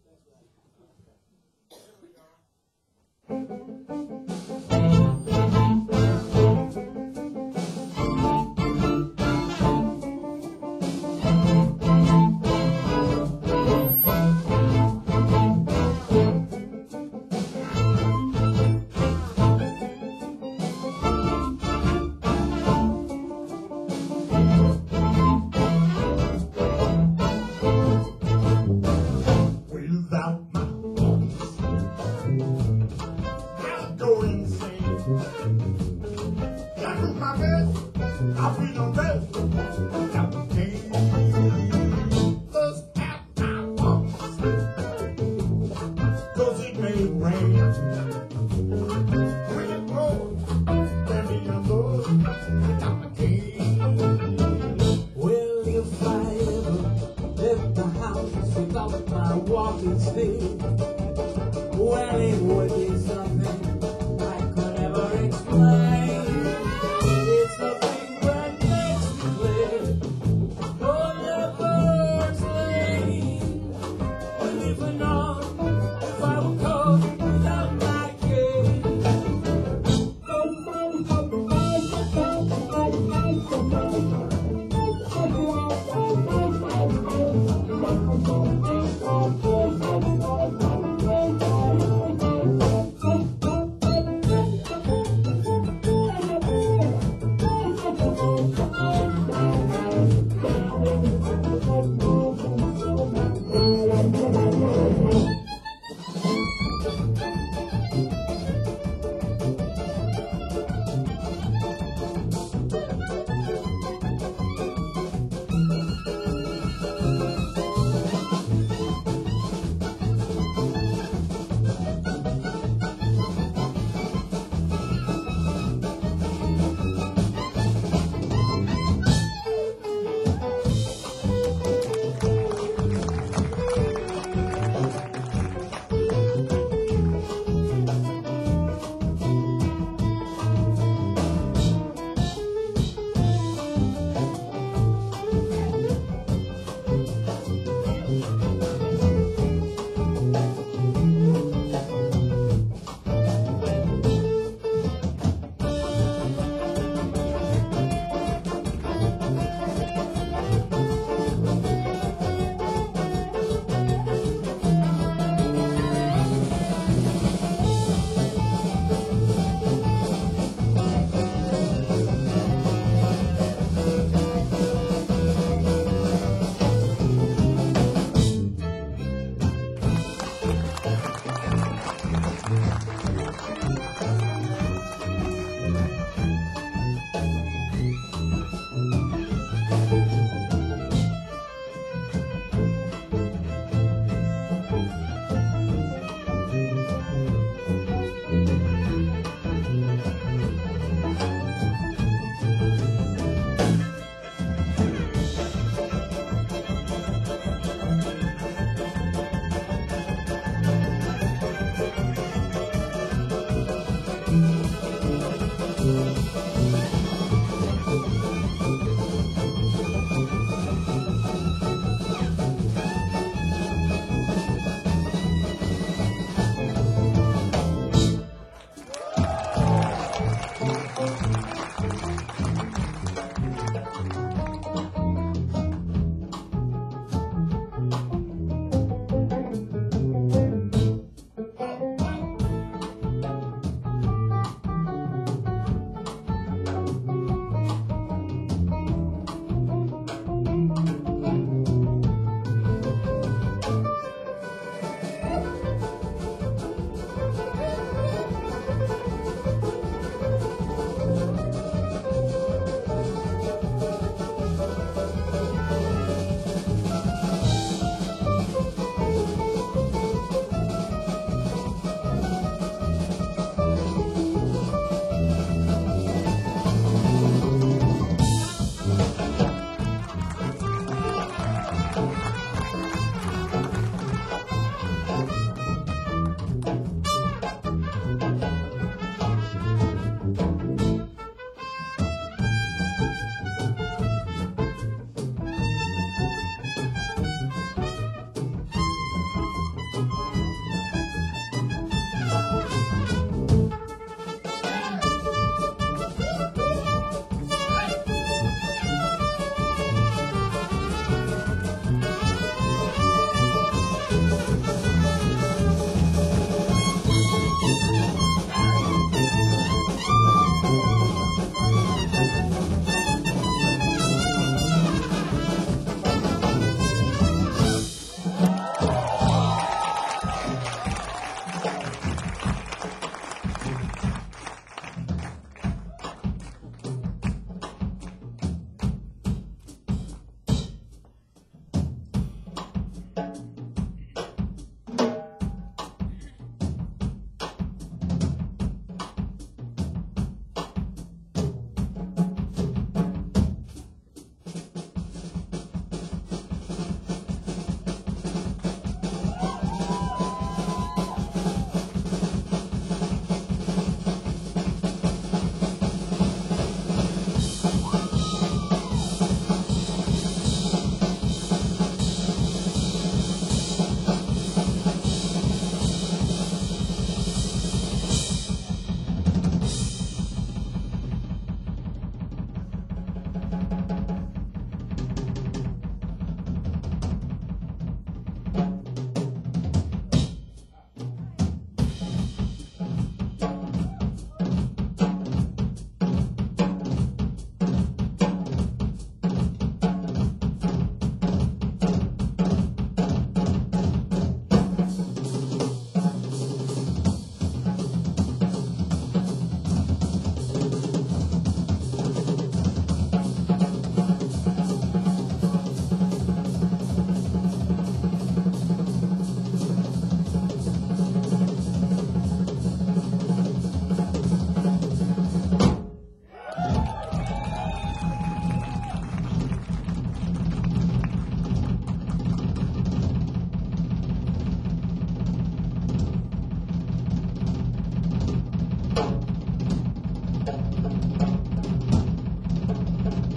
Without my voice, I'll go insane. I do my best, I'll be the best. Without the pain, just have my voice, 'cause it may rain. When it blows, let me know. Without the pain. Will you ever left the house without my walking stick? Well, it would be something I could never explain. It's nothing but makes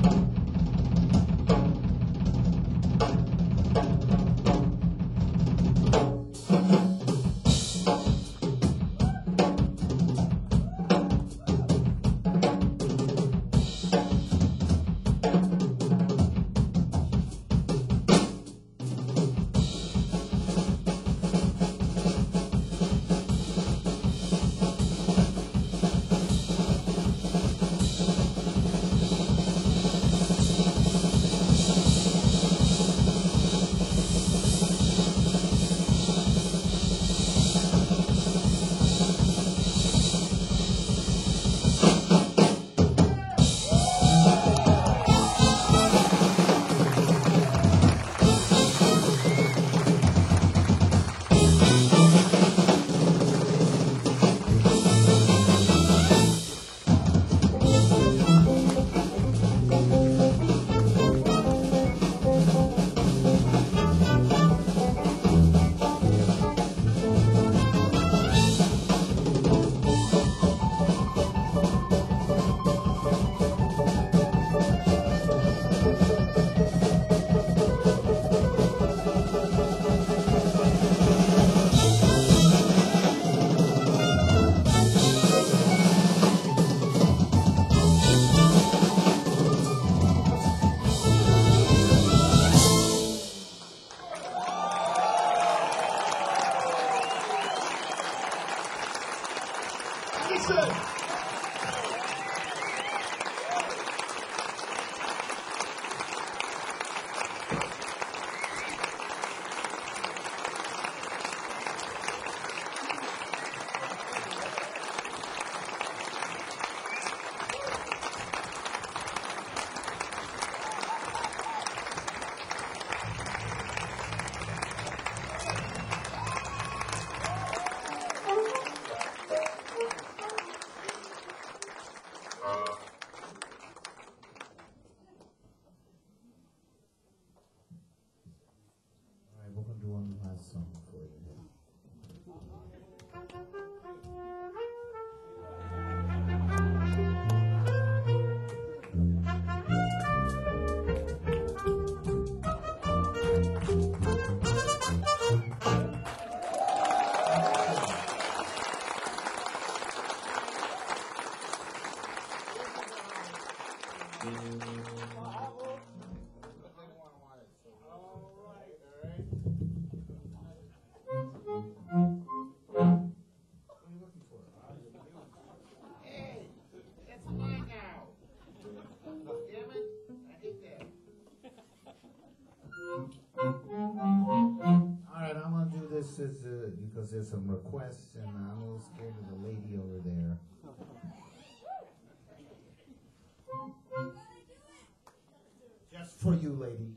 Because there's some requests, and I'm a little scared of the lady over there. Just for you, lady.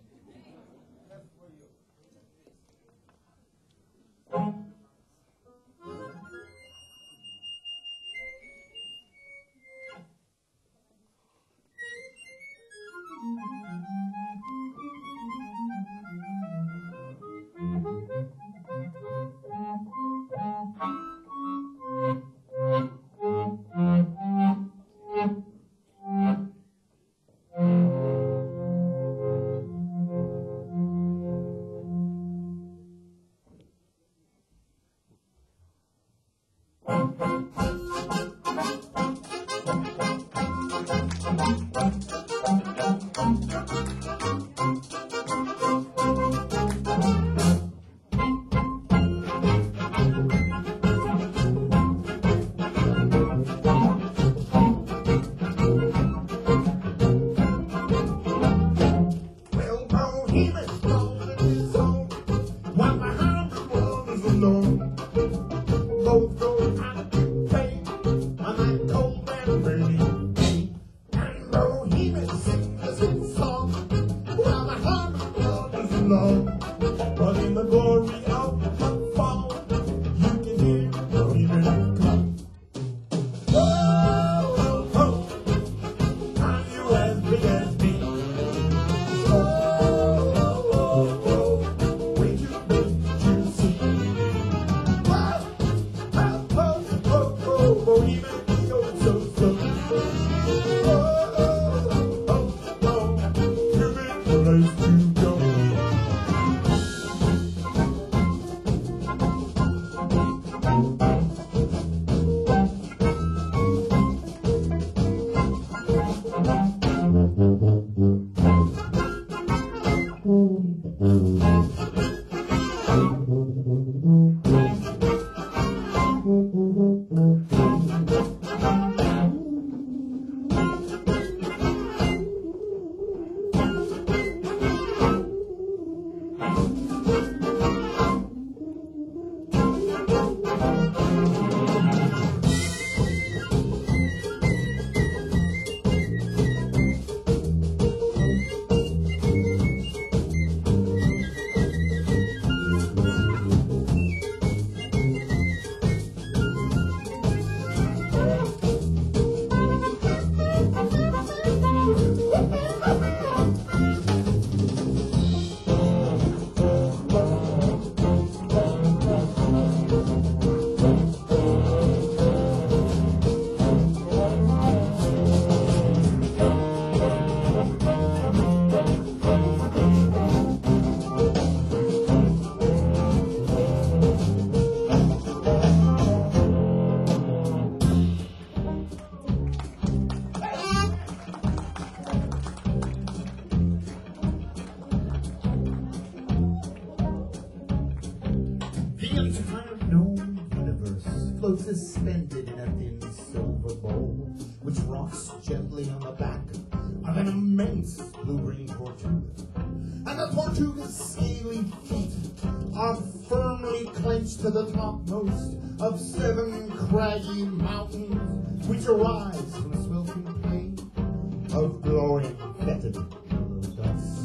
The entire known universe floats suspended in a thin silver bowl, which rocks gently on the back of an immense blue-green tortuga. And the tortuga's scaly feet are firmly clenched to the topmost of 7 craggy mountains, which arise from a sweltering plain of glowing, fetid yellow dust.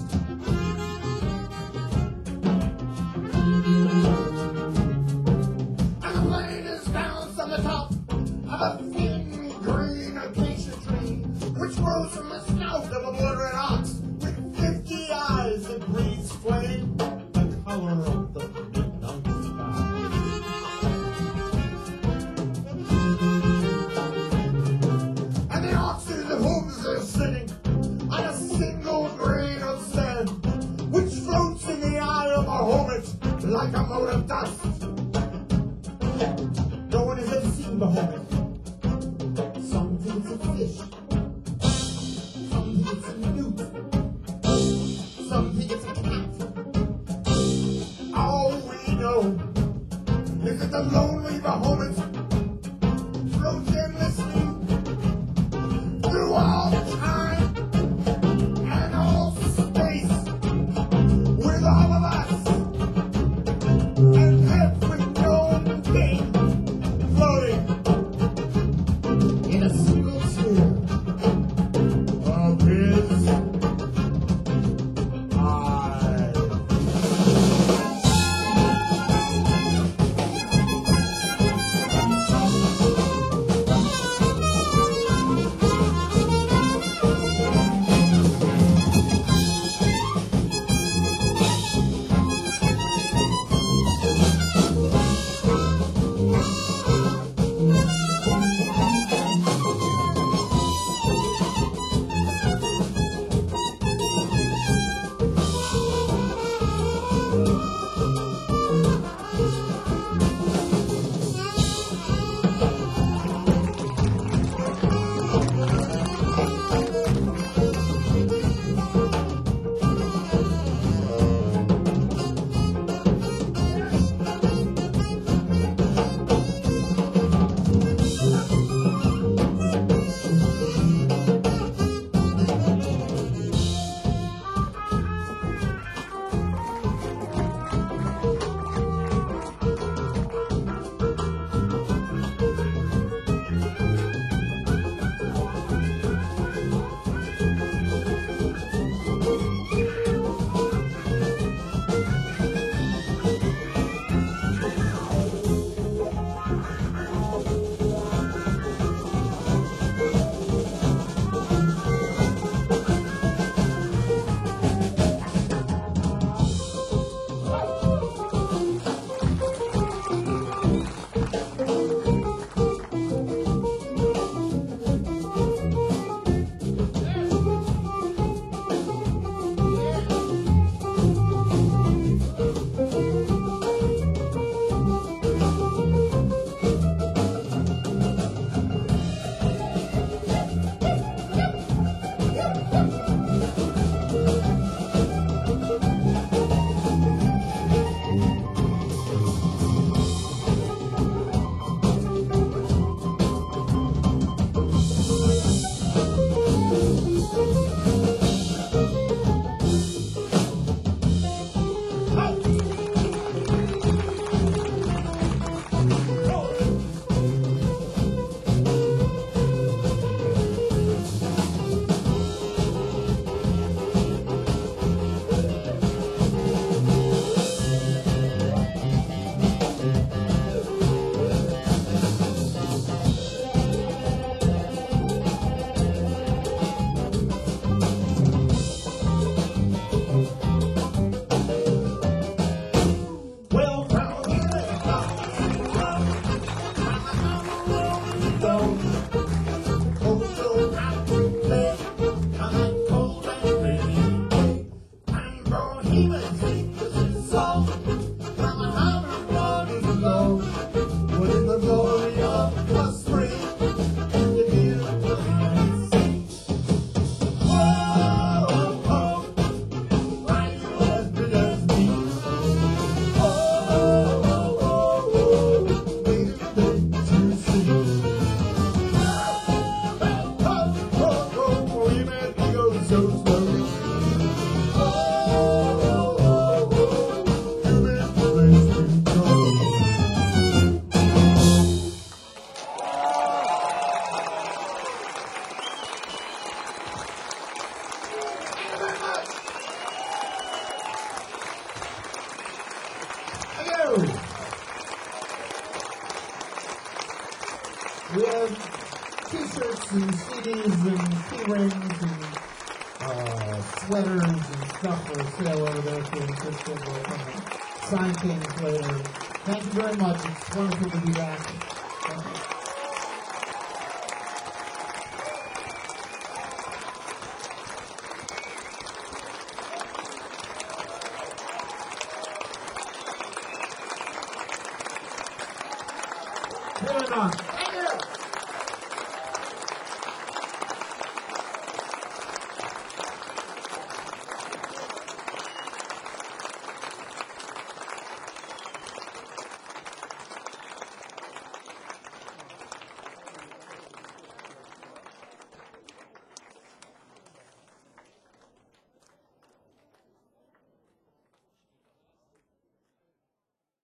And the plane is balanced on the top of a thin green acacia tree, which grows from the snout of a blue-red ox with 50 eyes that breathes flame, the color of the midnight sky. And the ox's hooves are sitting on a single grain of sand, which floats in the eye of a hornet like a mote of dust. No one has ever seen the hornet. Some think it's a fish. Some think it's a newt. Some think it's a cat. All we know is that the lonely Bahamas floats endlessly through all time and all space with all of us and every known thing floating in a single sphere of his eyes. sweaters and stuff for sale over there for Chris Bidwell. Come and sign things later. Thank you very much. It's wonderful to be back. Fair enough.